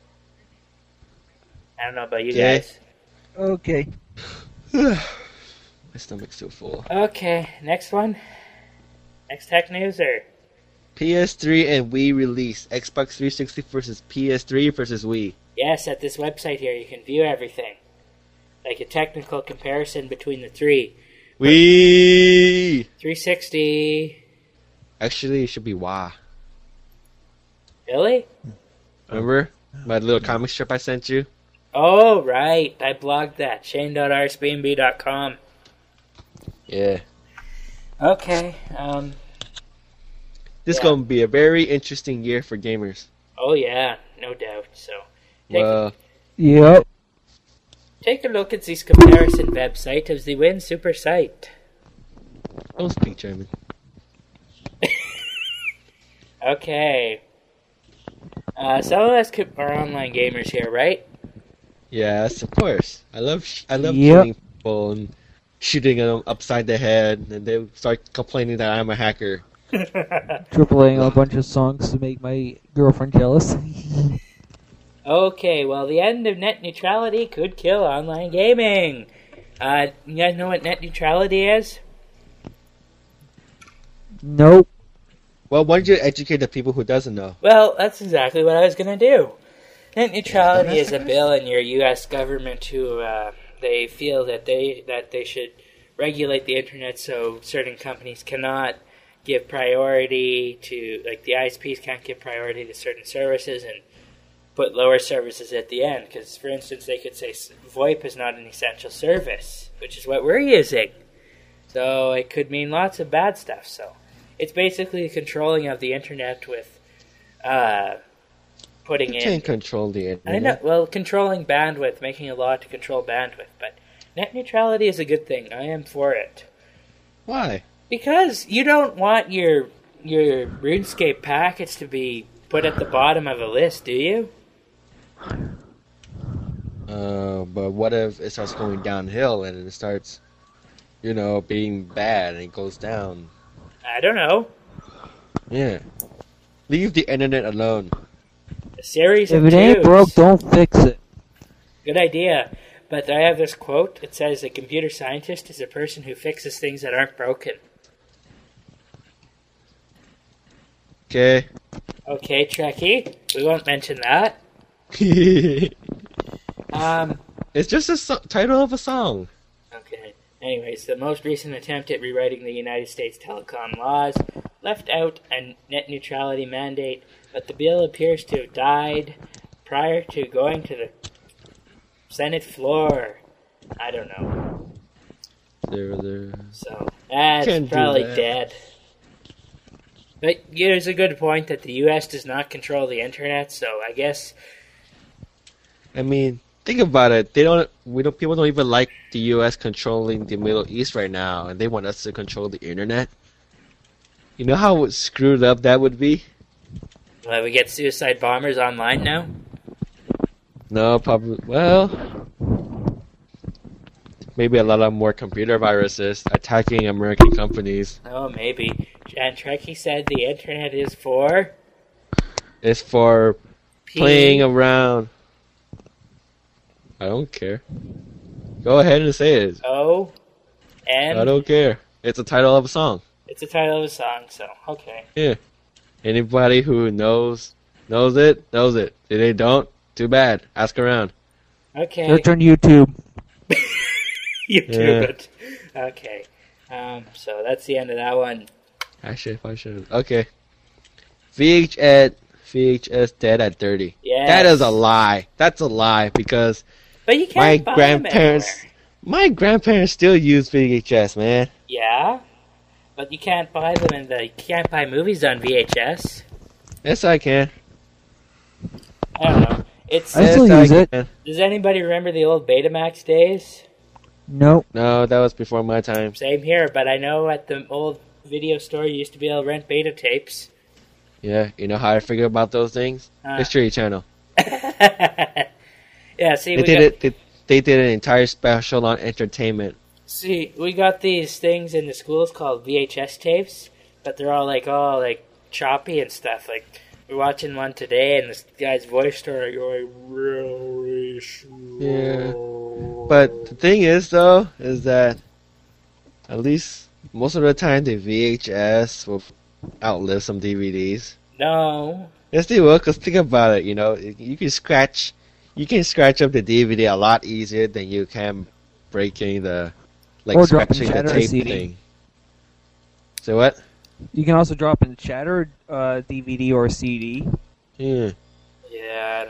I don't know about you Okay. guys. Okay. My stomach's too full. Okay, next one. Next tech news, or... PS3 and Wii release. Xbox 360 versus PS3 versus Wii. Yes, at this website here, you can view everything. Like a technical comparison between the three. Wii! 360... Actually, it should be Wah. Really? Remember? My little comic strip I sent you? Oh, right. I blogged that. Shane.rsbnb.com. Yeah. Okay, This Yeah. gonna be a very interesting year for gamers. oh yeah, no doubt. So, Well, Yep. take a look at this comparison website of the Win Super site. don't speak German. Okay. Some of us are online gamers here, right? Yes, of course. I love Yep. killing people and shooting them upside the head, and they start complaining that I'm a hacker. Tripling a bunch of songs to make my girlfriend jealous. Okay, well, the end of net neutrality could kill online gaming. You guys know what net neutrality is? Nope. Well, why don't you educate the people who doesn't know? Well, that's exactly what I was going to do. Net neutrality is a bill in your U.S. government who they feel that they should regulate the internet so certain companies cannot give priority to, like the ISPs can't give priority to certain services and put lower services at the end. Because, for instance, they could say VoIP is not an essential service, which is what we're using. So it could mean lots of bad stuff. So it's basically controlling of the internet with putting You in... can't control the internet. I know. Well, controlling bandwidth, making a law to control bandwidth, but net neutrality is a good thing. I am for it Why? because you don't want your RuneScape packets to be put at the bottom of a list, do you? But what if it starts going downhill and it starts, being bad and it goes down? I don't know. Yeah. Leave the internet alone. A series If of it ain't tubes. broke, don't fix it. Good idea. But I have this quote. It says a computer scientist is a person who fixes things that aren't broken. Okay. Okay, Trekkie. We won't mention that. It's Um. just a title of a song. Okay. Anyways, the most recent attempt at rewriting the United States telecom laws left out a net neutrality mandate, but the bill appears to have died prior to going to the Senate floor. I don't know. There. So that's Can't do probably that. dead. But here's a good point that the U.S. does not control the internet, so I guess I mean, think about it. People don't even like the U.S. controlling the Middle East right now, and they want us to control the internet. You know how screwed up that would be? we get suicide bombers online now. No, probably. Well, maybe a lot of more computer viruses attacking American companies. Oh, maybe. And Trekkie said the internet is for It's for playing around. I don't care. Go ahead and say it. O I M. don't care. It's the title of a song. It's the title of a song, so okay. Yeah. Anybody who knows it. If they don't, too bad. Ask around. Okay. Search on YouTube. YouTube Yeah. it. Okay. So that's the end of that one. I should. Okay. VHS dead at 30. Yes. That is a lie. That's a lie because But you my can't buy grandparents, them still use VHS, man. anywhere. Yeah. But you can't buy them you can't buy movies on VHS. Yes, I can. I don't know. It's I still Yes, use it. can. Does anybody remember the old Betamax days? Nope. No, that was before my time. Same here, but I know at the old video store you used to be able to rent beta tapes. Yeah, you know how I figure about those things? History Channel. Yeah, see, They did an entire special on entertainment. we got these things in the schools called VHS tapes, but they're all like choppy and stuff. Like we're watching one today, and this guy's voice started going really slow. Yeah. But the thing is, though, is that at least most of the time the VHS will outlive some DVDs. No. Yes, they will. Cause think about it. You can scratch up the DVD a lot easier than you can breaking the Or dropping scratching the shatter a tape CD. thing. So what? You can also drop in Chatter, DVD or CD. Yeah. Yeah,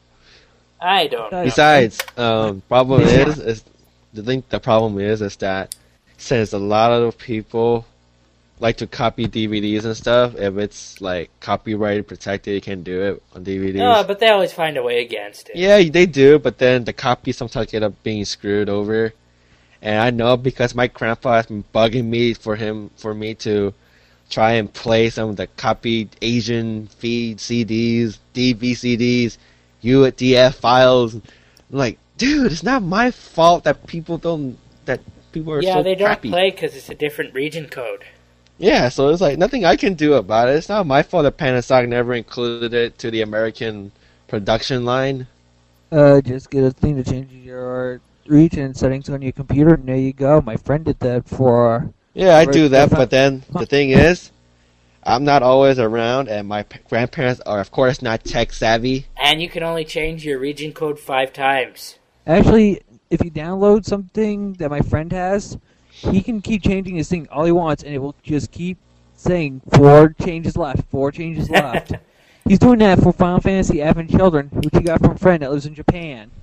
I don't know. Besides, problem Yeah. is the problem is that since a lot of people like to copy DVDs and stuff, if it's like copyright protected, you can do it on DVDs. No, but they always find a way against it. Yeah, they do, but then the copies sometimes end up being screwed over. And I know because my grandpa has been bugging me for me to try and play some of the copied Asian feed CDs, DVCDs, UDF files. I'm like, dude, it's not my fault that people are Yeah, so they don't crappy. play because it's a different region code. Yeah, so it's like nothing I can do about it. It's not my fault that Panasonic never included it to the American production line. Just get a thing to change your region settings on your computer, and there you go. My friend did that for. Yeah, I Right, do that, that's but then the thing is, I'm not always around, and my grandparents are, of course, not tech savvy. And you can only change your region code 5 times. Actually, if you download something that my friend has, he can keep changing his thing all he wants, and it will just keep saying 4 changes left, 4 changes left. He's doing that for Final Fantasy Advent Children, which he got from a friend that lives in Japan.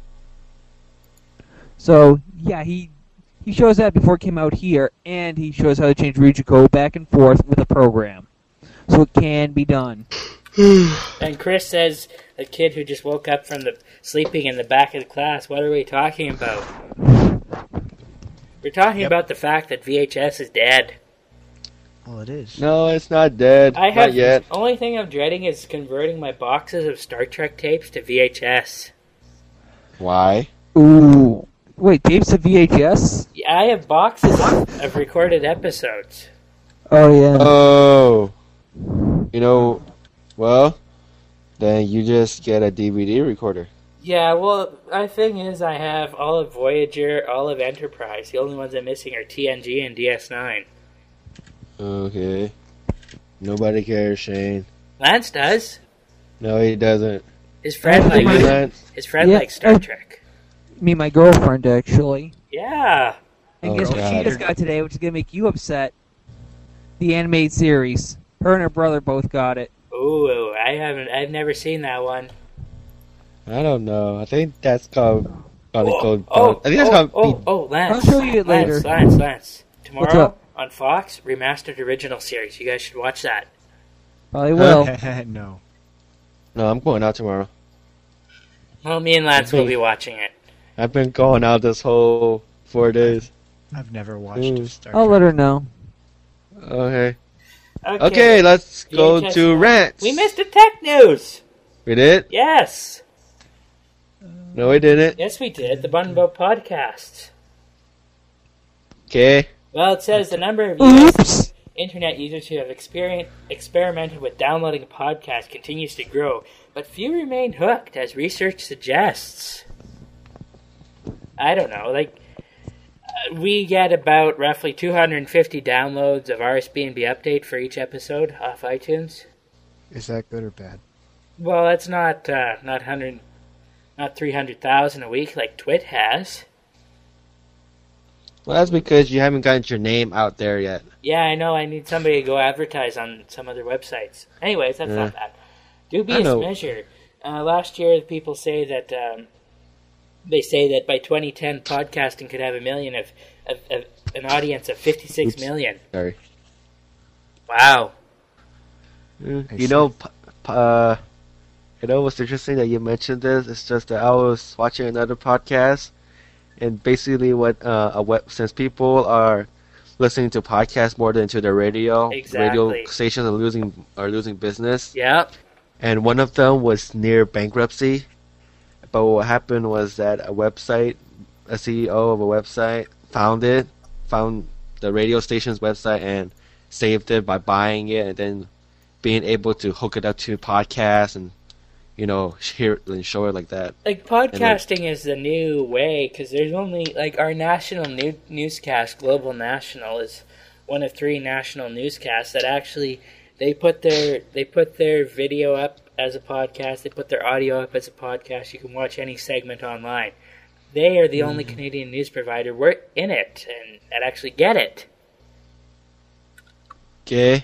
So, yeah, he shows that before it came out here, and he shows how to change region code back and forth with a program. So it can be done. And Chris says, a kid who just woke up from sleeping in the back of the class, what are we talking about? We're talking about the fact that VHS is dead. Well, it is. No, it's not dead. Not yet. The only thing I'm dreading is converting my boxes of Star Trek tapes to VHS. Why? Ooh. Wait, Dave's a VHS? Yeah, I have boxes of recorded episodes. Oh, yeah. Oh. You know, well, then you just get a DVD recorder. Yeah, well, the thing is, I have all of Voyager, all of Enterprise. The only ones I'm missing are TNG and DS9. Okay. Nobody cares, Shane. Lance does. No, he doesn't. His friend Oh, likes Lance? his friend Yeah, likes Star Trek. Me and my girlfriend, actually. Yeah. And Oh, guess what she God. just got today, which is going to make you upset? The animated series. Her and her brother both got it. Ooh, I've never seen that one. I don't know. I think that's called. I think that's Lance. I'll show you it later. Lance. What's Tomorrow up? on Fox, remastered original series. You guys should watch that. Probably will. No. No, I'm going out tomorrow. Well, me and Lance will be watching it. I've been going out this whole 4 days. I've never watched Star I'll Trek. let her know. Okay. Okay, let's go VHS to now. rants. We missed the tech news. We did? Yes. No, we didn't. Yes, we did. The Bun Boat podcast. Okay. Well, it says the number of US Oops! internet users who have experimented with downloading a podcast continues to grow, but few remain hooked, as research suggests. I don't know, we get about roughly 250 downloads of RSB&B Update for each episode off iTunes. Is that good or bad? Well, that's not 300,000 a week like Twit has. Well, that's because you haven't gotten your name out there yet. Yeah, I know. I need somebody to go advertise on some other websites. Anyways, that's not bad. I Dubious know. measure. Last year, people say that by 2010, podcasting could have a million of an audience of 56 Oops. million. Sorry. Wow. You know, what's interesting that you mentioned this? It's just that I was watching another podcast, and basically since people are listening to podcasts more than to the radio, Exactly. radio stations are losing business. Yep. And one of them was near bankruptcy. But what happened was that a CEO of a website found the radio station's website and saved it by buying it and then being able to hook it up to podcasts and, hear it and show it like that. Podcasting is the new way, because there's only, our national newscast, Global National, is one of 3 national newscasts that actually, they put their video up as a podcast, they put their audio up as a podcast, you can watch any segment online. They are the only Canadian news provider in it, and that actually get it. Okay.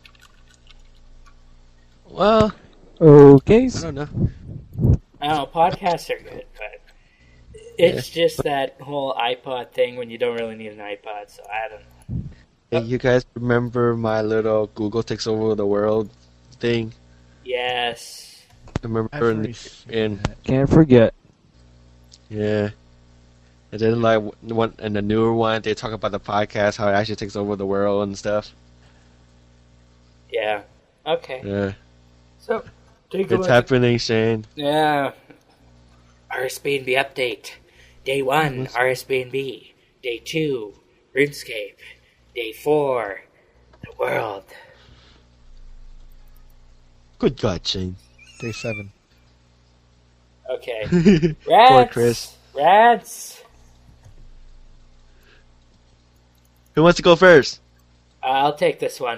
Well, Okay. I don't know. I don't know, podcasts are good, but it's just that whole iPod thing when you don't really need an iPod, so I don't know. Hey, you guys remember my little Google takes over the world thing? Yes. Remember I've already seen in that. Can't forget. yeah. And then the newer one, they talk about the podcast, how it actually takes over the world and stuff. Yeah. Okay. Yeah. So, take a It's look. happening, Shane. Yeah. RSB&B update. Day 1, RSB&B. Day 2, RuneScape. Day 4, the world. Good God, Shane. Day 7. Okay. Poor Rats. Chris. Rats. Who wants to go first? I'll take this one.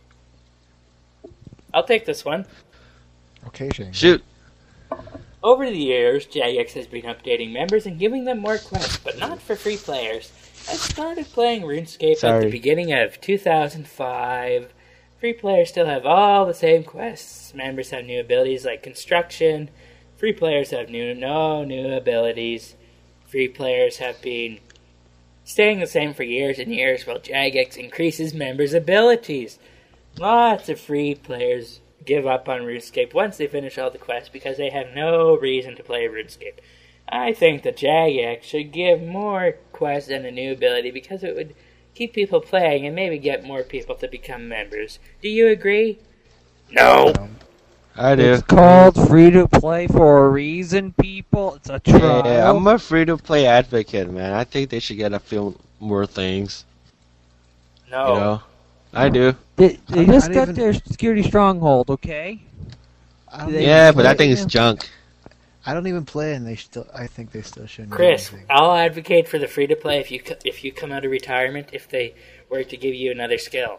Okay, Shane. Shoot. Over the years, Jagex has been updating members and giving them more quests, but not for free players. I started playing RuneScape at Sorry. the beginning of 2005. Free players still have all the same quests. Members have new abilities like construction. Free players have no new abilities. Free players have been staying the same for years and years, while Jagex increases members' abilities. Lots of free players give up on RuneScape once they finish all the quests because they have no reason to play RuneScape. I think that Jagex should give more quests and a new ability because it would keep people playing and maybe get more people to become members. Do you agree? No. I do. It's called free to play for a reason, people. It's a trial. Yeah, I'm a free-to-play advocate, man. I think they should get a few more things. No. You know, I do. They I just don't got even- their security stronghold, okay? I don't They- even Yeah, but play I think it. it's junk. I don't even play, and I think they still shouldn't. do Chris, anything. I'll advocate for the free to play if you come out of retirement if they were to give you another skill.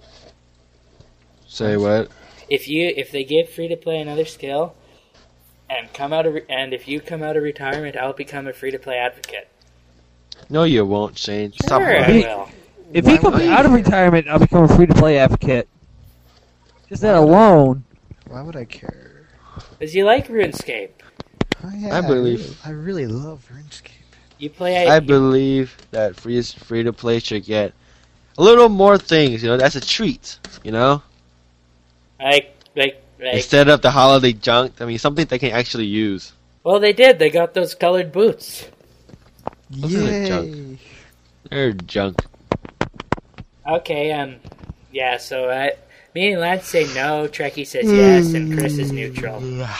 Say what? If they give free to play another skill and if you come out of retirement, I'll become a free to play advocate. No, you won't, Shane. Stop Sure, I lying. will. If Why he comes would I? out of retirement, I'll become a free to play advocate. Just that alone. Why would I care? Because you like RuneScape. Oh, yeah, I believe- I really love RuneScape. You play. I believe that free-to-play should get a little more things. You know, that's a treat. You know, Like. instead of the holiday junk. I mean, something they can actually use. Well, they did. They got those colored boots. Those are Yay! junk. They're junk. Okay. Yeah. So me and Lance say no. Trekkie says yes, and Chris is neutral.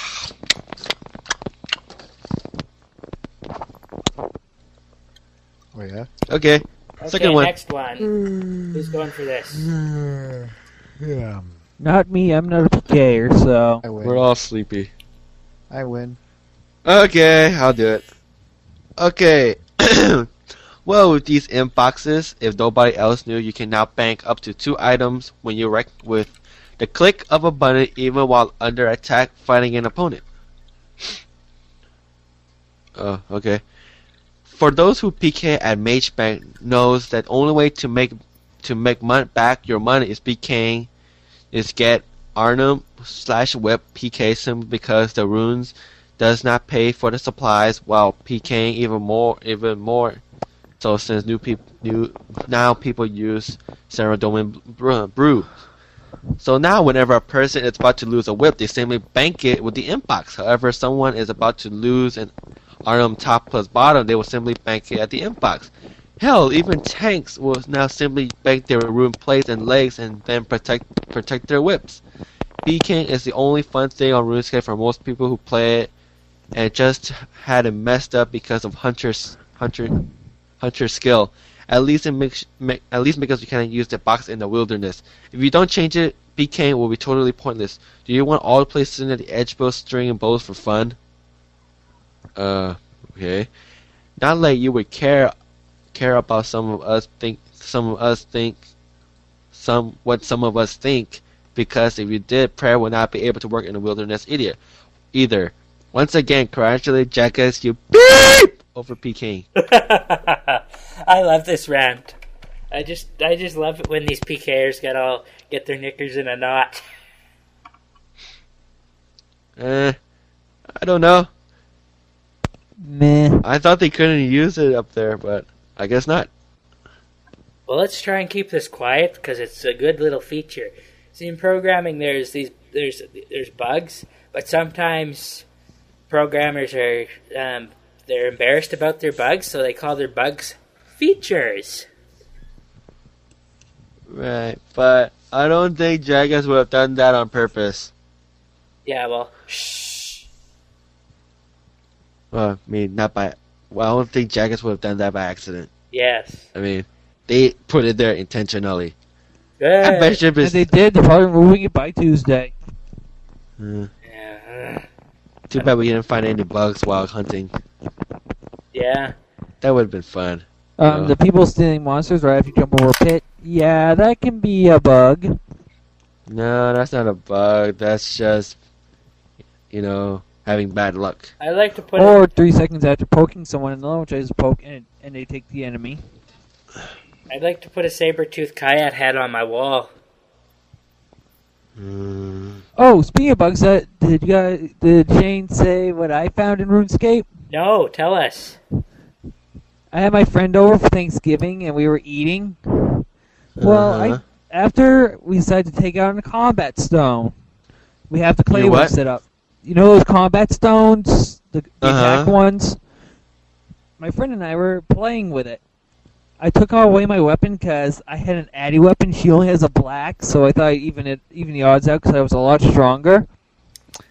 Oh yeah. Okay. Okay. Second one. Next one. Who's going for this? Yeah. Not me, I'm not a PKer, so. I win. We're all sleepy. I win. Okay, I'll do it. Okay. Well, with these inboxes, if nobody else knew, you can now bank up to 2 items when you wreck with the click of a button, even while under attack fighting an opponent. Oh, okay. For those who PK at Mage Bank knows that only way to make back your money is PKing is get Arnhem/Whip PK simply because the runes does not pay for the supplies while PKing even more. So since now people use Saradomin Brew. So now whenever a person is about to lose a whip, they simply bank it with the inbox. However, if someone is about to lose an Arnhem top plus bottom, they will simply bank it at the inbox. Hell, even tanks will now simply bank their rune plates and legs and then protect their whips. PKing is the only fun thing on RuneScape for most people who play it, and just had it messed up because of Hunter skill. At least because you cannot use the box in the wilderness. If you don't change it, PKing will be totally pointless. Do you want all the places in the edge bow, string, and bows for fun? Okay. Not like you would care about what some of us think, because if you did, prayer would not be able to work in the wilderness either. Once again, congratulate Jackass, you beep over PKing. I love this rant. I just love it when these PKers get their knickers in a knot. I don't know. Meh. I thought they couldn't use it up there, but I guess not. Well, let's try and keep this quiet because it's a good little feature. See, in programming, there's bugs, but sometimes programmers are they're embarrassed about their bugs, so they call their bugs features. Right, but I don't think Jackass would have done that on purpose. Yeah, well, shh. Well, I mean, I don't think Jackass would have done that by accident. Yes. I mean, they put it there intentionally. Good. I bet you And they did, they're probably removing it by Tuesday. Yeah. Too bad we didn't find any bugs while hunting. Yeah. That would have been fun. Yeah. The people stealing monsters right after you jump over a pit. Yeah, that can be a bug. No, that's not a bug. That's just, having bad luck. I like to put Or 3 seconds after poking someone in the lawn, which I just poke and they take the enemy. I'd like to put a saber-toothed Kayat head on my wall. Oh, speaking of bugs, did Shane say what I found in RuneScape? No, tell us. I had my friend over for Thanksgiving and we were eating. Well, Uh-huh. after we decided to take out a combat stone, we have the clay You one what? set up. You know those combat stones, the attack Uh-huh. ones. My friend and I were playing with it. I took away my weapon because I had an Addy weapon. She only has a black, so I thought I'd even the odds out because I was a lot stronger.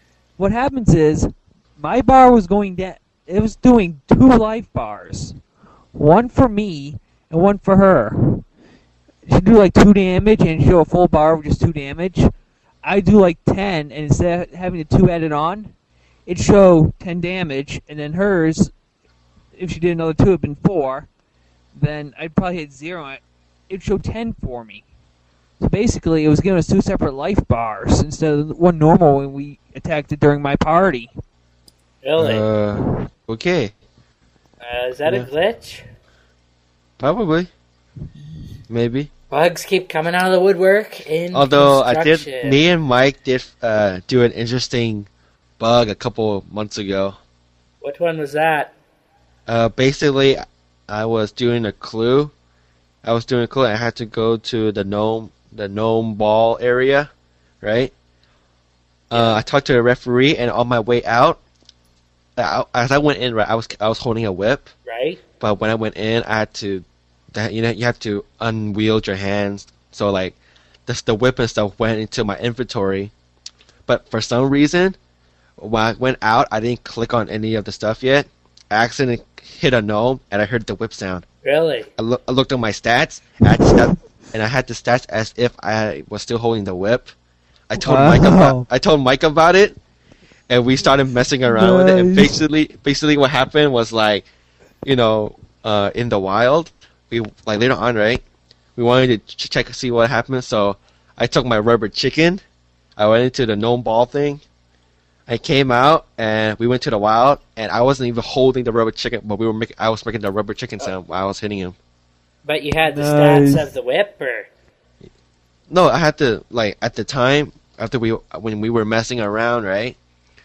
what happens is my bar was going down. It was doing 2 life bars, one for me and one for her. She'd do like 2 damage and show a full bar of just 2 damage. I do like 10, and instead of having the 2 added on, it'd show 10 damage, and then hers, if she did another 2, it'd been 4. Then I'd probably hit 0. It'd show 10 for me. So basically, it was giving us 2 separate life bars instead of one normal when we attacked it during my party. Really? Okay. Is that yeah. a glitch? Probably. Maybe. Bugs keep coming out of the woodwork in Although construction. me and Mike did do an interesting bug a couple months ago. Which one was that? Basically, I was doing a clue. I had to go to the gnome ball area, right? I talked to the referee, and on my way out, as I went in, right, I was holding a whip. Right. But when I went in, I had to, you have to unwield your hands. So like, the whip and stuff went into my inventory. But for some reason, when I went out, I didn't click on any of the stuff yet. I accidentally hit a gnome, and I heard the whip sound. Really? I looked at my stats, and I had the stats as if I was still holding the whip. I told Mike about it, and we started messing around with it. And basically, what happened was like, in the wild, we like later on, right? We wanted to check to see what happened. So I took my rubber chicken. I went into the gnome ball thing. I came out, and we went to the wild, and I wasn't even holding the rubber chicken, but I was making the rubber chicken sound while I was hitting him. But you had the stats of the whip, or? No, I had to, like, at the time, when we were messing around, right?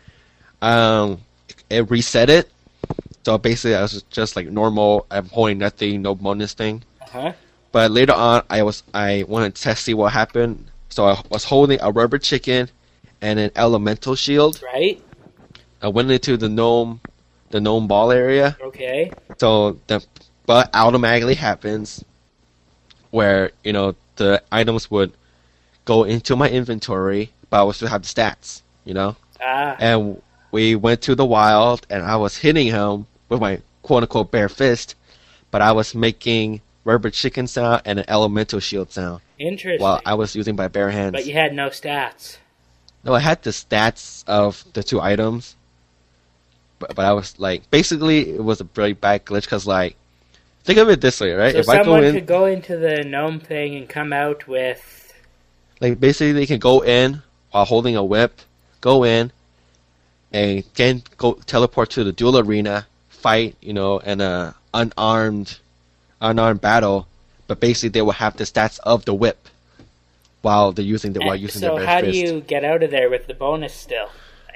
It reset it. So basically, I was just like normal. I'm holding nothing, no bonus thing. Uh-huh. But later on, I wanted to see what happened. So I was holding a rubber chicken and an elemental shield. Right. I went into the gnome ball area. Okay. So but automatically happens where, the items would go into my inventory, but I would still have the stats, Ah. And we went to the wild, and I was hitting him with my quote-unquote bare fist, but I was making rubber chicken sound and an elemental shield sound. Interesting. While I was using my bare hands. But you had no stats. No, I had the stats of the 2 items, but I was like, basically, it was a really bad glitch, because, like, think of it this way, right? So if someone I go in, could go into the gnome thing and come out with... like, basically, they can go in while holding a whip, go in, and then go teleport to the duel arena, fight, in a unarmed battle, but basically they will have the stats of the whip while they're using their bare fist. So how do you get out of there with the bonus still?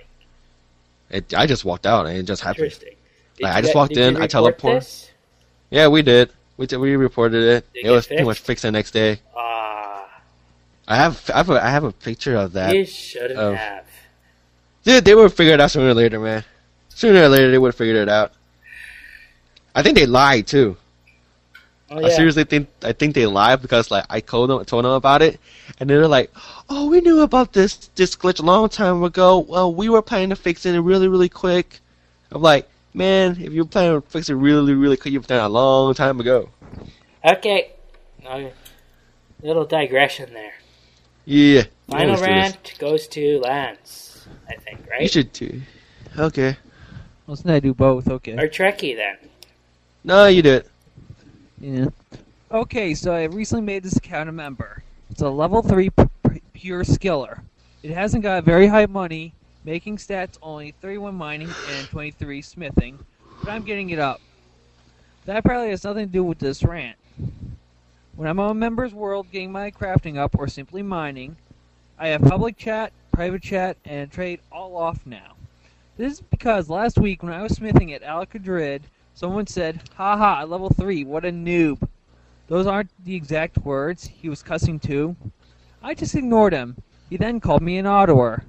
I just walked out, and it just happened. Interesting. Like, I just walked in, I teleported. This? Yeah, we did. We reported it. Did It was get pretty much fixed the next day. Ah. I have a picture of that. You shouldn't have. Dude, they would figure it out sooner or later, man. Sooner or later, they would have figured it out. I think they lied too. Oh, yeah. I seriously think they lied, because like I told them about it, and they're like, "Oh, we knew about this glitch a long time ago. Well, we were planning to fix it really, really quick." I'm like, man, if you're planning to fix it really, really quick, you've done it a long time ago. Okay. Little digression there. Yeah. Final rant goes to Lance, I think, right? You should too. Okay. Let's not do both, okay. Or Trekkie, then. No, you do it. Yeah. Okay, so I recently made this account a member. It's a level 3 pure skiller. It hasn't got very high money, making stats only 31 mining and 23 smithing, but I'm getting it up. That probably has nothing to do with this rant. When I'm on Members World getting my crafting up or simply mining, I have public chat, private chat, and trade all off now. This is because last week when I was smithing at Alcadrid, someone said, "Haha, level 3, what a noob." Those aren't the exact words, he was cussing too. I just ignored him. He then called me an autoer.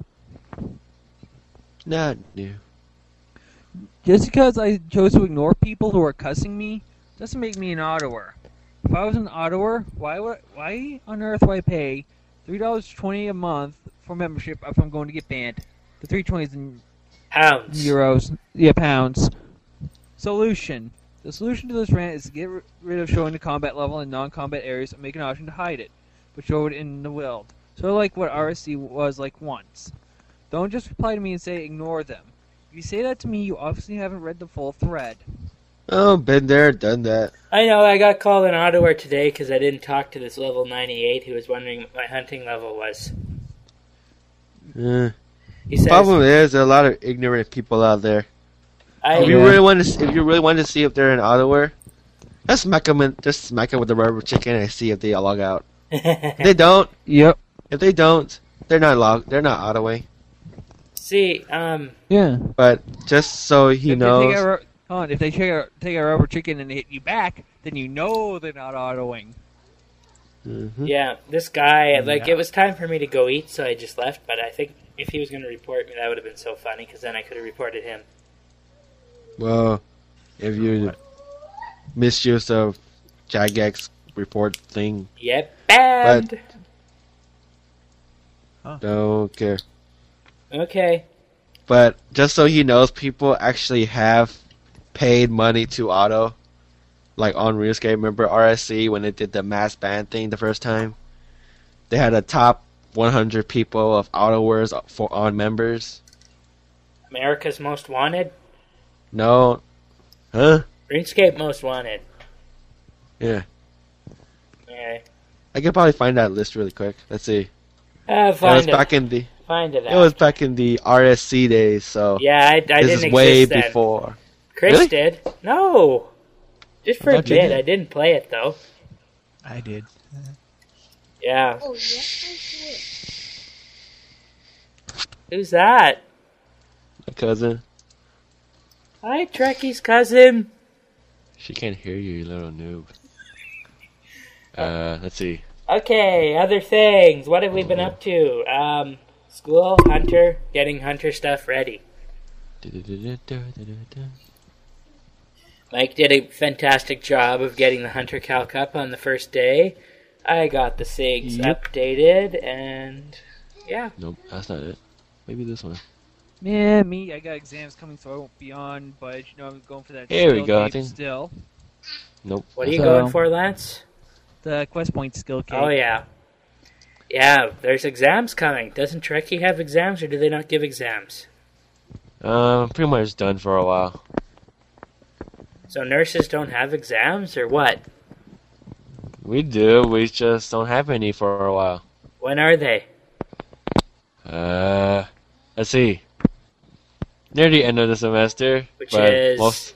Not new. Just because I chose to ignore people who are cussing me, doesn't make me an autoer. If I was an autoer, why on earth would I pay $3.20 a month for membership if I'm going to get banned? The 320s in Pounds. euros. Yeah, pounds. Solution. The solution to this rant is to get rid of showing the combat level in non-combat areas and make an option to hide it, but show it in the wild. Sort of like what RSC was like once. Don't just reply to me and say ignore them. If you say that to me, you obviously haven't read the full thread. Oh, been there, done that. I know, I got called an auditor today because I didn't talk to this level 98 who was wondering what my hunting level was. He says, Problem is, there are a lot of ignorant people out there. If you really want to see if they're an auto-wear, just smack them with the rubber chicken and see if they log out. If they don't, Yep. if they don't, they're not auto-way. See, Yeah. But just so he knows, If they take a rubber chicken and they hit you back, then you know they're not autoing. yeah, this guy, like, Yeah. it was time for me to go eat, so I just left, but I think if he was going to report me, that would have been so funny, because then I could have reported him. well, if you misuse of Jagex report thing, Yep, banned! don't care. Okay. But just so he knows, people actually have paid money to auto, like on RuneScape. Remember RSC when they did the mass ban thing the first time? They had a top 100 people of auto-wars on members. America's Most Wanted? No. Huh? RuneScape Most Wanted. Yeah. Okay. I could probably find that list really quick. Let's see. Find it. Find it out. It was back in the RSC days, so Yeah, I this didn't is way exist then. before. Chris Really? did. No! Just for a thought you bit. did. I didn't play it, though. I did. Yeah. Oh, yes, I did. Who's that? My cousin. Hi, Trekkie's cousin. She can't hear you, you little noob. Let's see. Okay, other things. What have we been up to? School, Hunter, getting Hunter stuff ready. Mike did a fantastic job of getting the Hunter Calc up on the first day. I got the SIGs updated, and yeah. Nope, that's not it. Maybe this one. Yeah, me. I got exams coming, so I won't be on. But you know, I'm going for that. Here we skill go, I cape think. Still, Nope. What are you So- going for, Lance? the quest point skill cape. Oh, yeah. Yeah, there's exams coming. Doesn't Trekkie have exams, or do they not give exams? Pretty much done for a while. So nurses don't have exams, or what? We do, we just don't have any for a while. When are they? Let's see. Near the end of the semester. Which but is?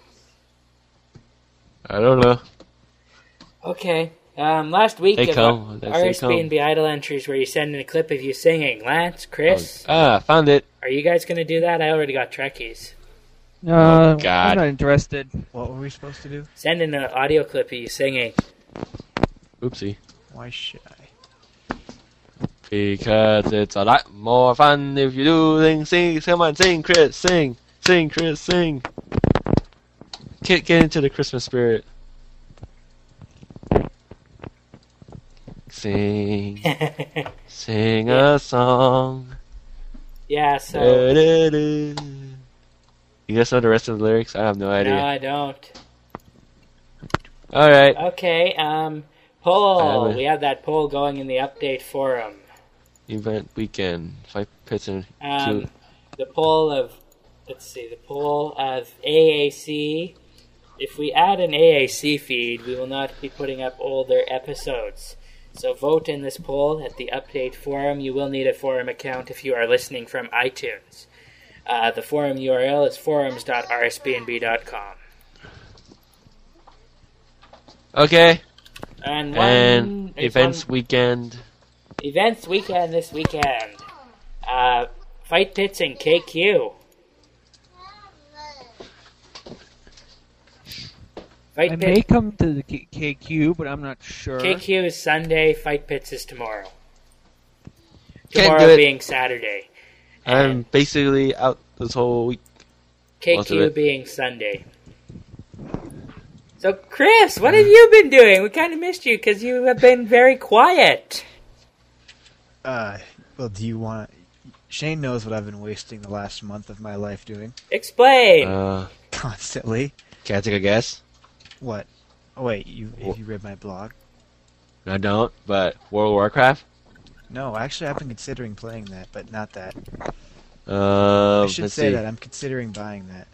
I don't know. Okay. Last week, They of come. They RSB&B idle entries where you send in a clip of you singing. Lance, Chris, Found it. are you guys going to do that? I already got Trekkies. God. God. I'm not interested. What were we supposed to do? Send in an audio clip of you singing. Oopsie. Why should I? Because it's a lot more fun if you do sing. Come on, sing, Chris, sing. Sing, Chris, sing. Get into the Christmas spirit. Sing. Sing a song. Yeah, so... Da-da-da. You guys know the rest of the lyrics? I have no idea. No, I don't. Alright. Okay, poll. I have a- We have that poll going in the update forum. Event weekend. 5 pits and The poll of... Let's see, the poll of AAC. If we add an AAC feed, we will not be putting up older episodes. So vote in this poll at the update forum. You will need a forum account if you are listening from iTunes. The forum URL is forums.rsbnb.com. Okay. And And events weekend. Events weekend this weekend. Fight Pits and KQ. I Fight may Pit come to the KQ, but I'm not sure. KQ is Sunday, Fight Pits is tomorrow. Can't Tomorrow do it. being Saturday. I'm basically out this whole week. Most of KQ it. being Sunday. So, Chris, what have you been doing? We kind of missed you because you have been very quiet. Well, do you want? Shane knows what I've been wasting the last month of my life doing. Explain. Constantly. Can I take a guess? What? Oh wait, have you read my blog? I don't, but World of Warcraft? No, actually I've been considering playing that, but not that. I should let's say see. that I'm considering buying that.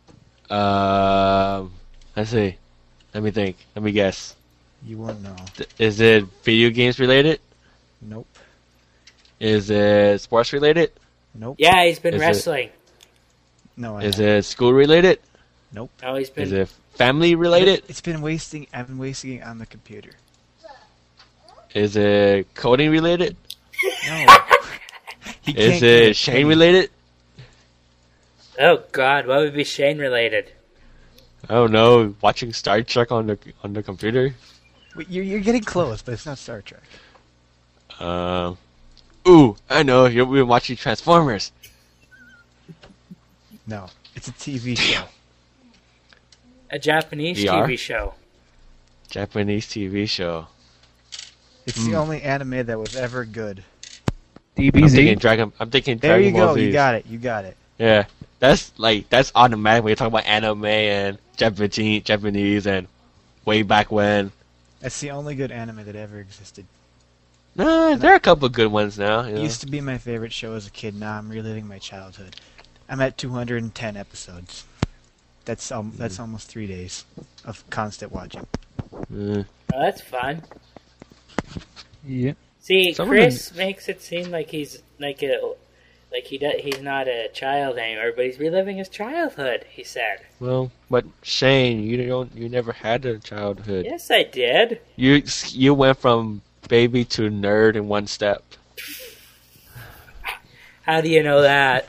Let's see. Let me think. Let me guess. You won't know. Is it video games related? Nope. Is it sports related? Nope. Yeah, he's been Is it- wrestling. No, I Is haven't. it school related? Nope. No, he's been. Is it family related? It's been wasting. I've been wasting it on the computer. Is it coding related? No. He Is can't get it it. Shane related? Oh God, what would be Shane related? I don't know. Watching Star Trek on the computer. Wait, you're getting close, but it's not Star Trek. Ooh, I know. We've been watching Transformers. No, it's a TV show. A Japanese VR? TV show. Japanese TV show. It's the only anime that was ever good. I'm thinking DBZ. Dragon. I'm thinking There Dragon you Ball go. Z. You got it. You got it. Yeah, that's automatic when you're talking about anime and Japanese and way back when. That's the only good anime that ever existed. Nah, there are a couple of good ones now. You It know? used to be my favorite show as a kid. Now I'm reliving my childhood. I'm at 210 episodes. That's almost 3 days of constant watching. Mm. Oh, that's fun. Yeah. See, Some of Chris makes it seem like he's he's not a child anymore, but he's reliving his childhood. He said, Well, but Shane, you never had a childhood. "Yes, I did." You went from baby to nerd in one step. How do you know that?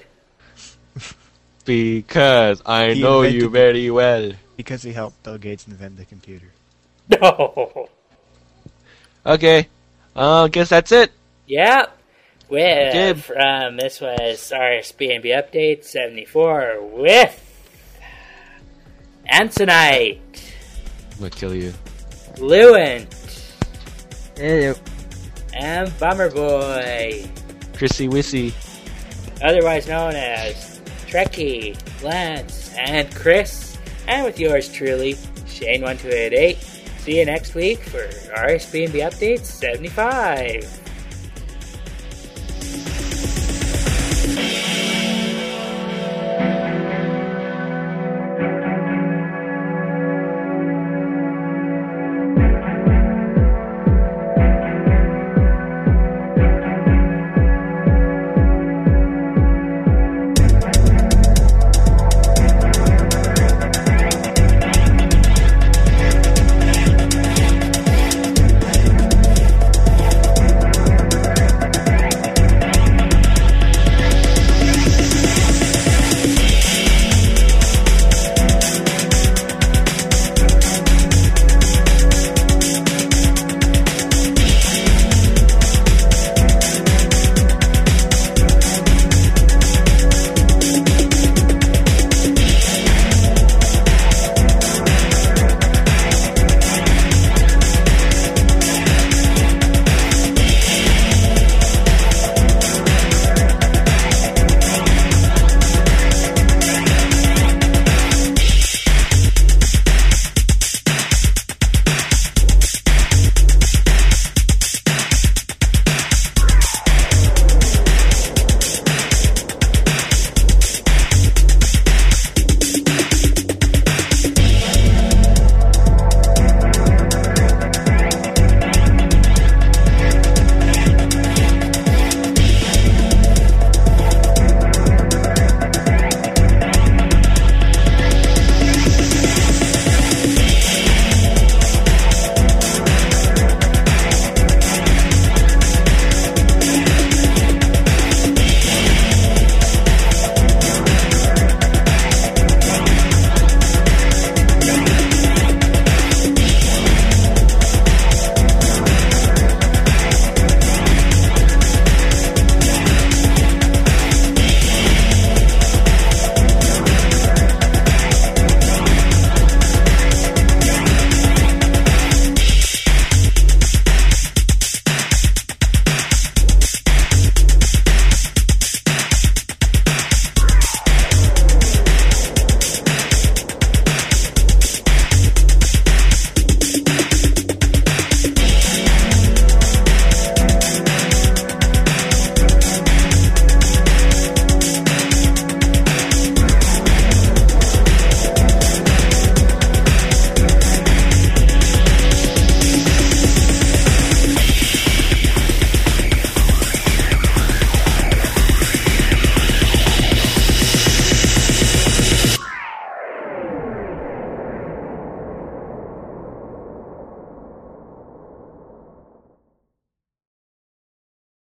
Because I He know invented you it. very well. Because he helped Bill Gates invent the computer. No. Okay, guess that's it. Yep. With Good. this was RSBNB update 74 with Ansonite, I'm gonna kill you. Lewin, Yeah. and Bummer Boy, Chrissy Wissy. otherwise known as Trekkie, Lance, and Chris, and with yours truly, Shane1288. See you next week for RSBNB update 75.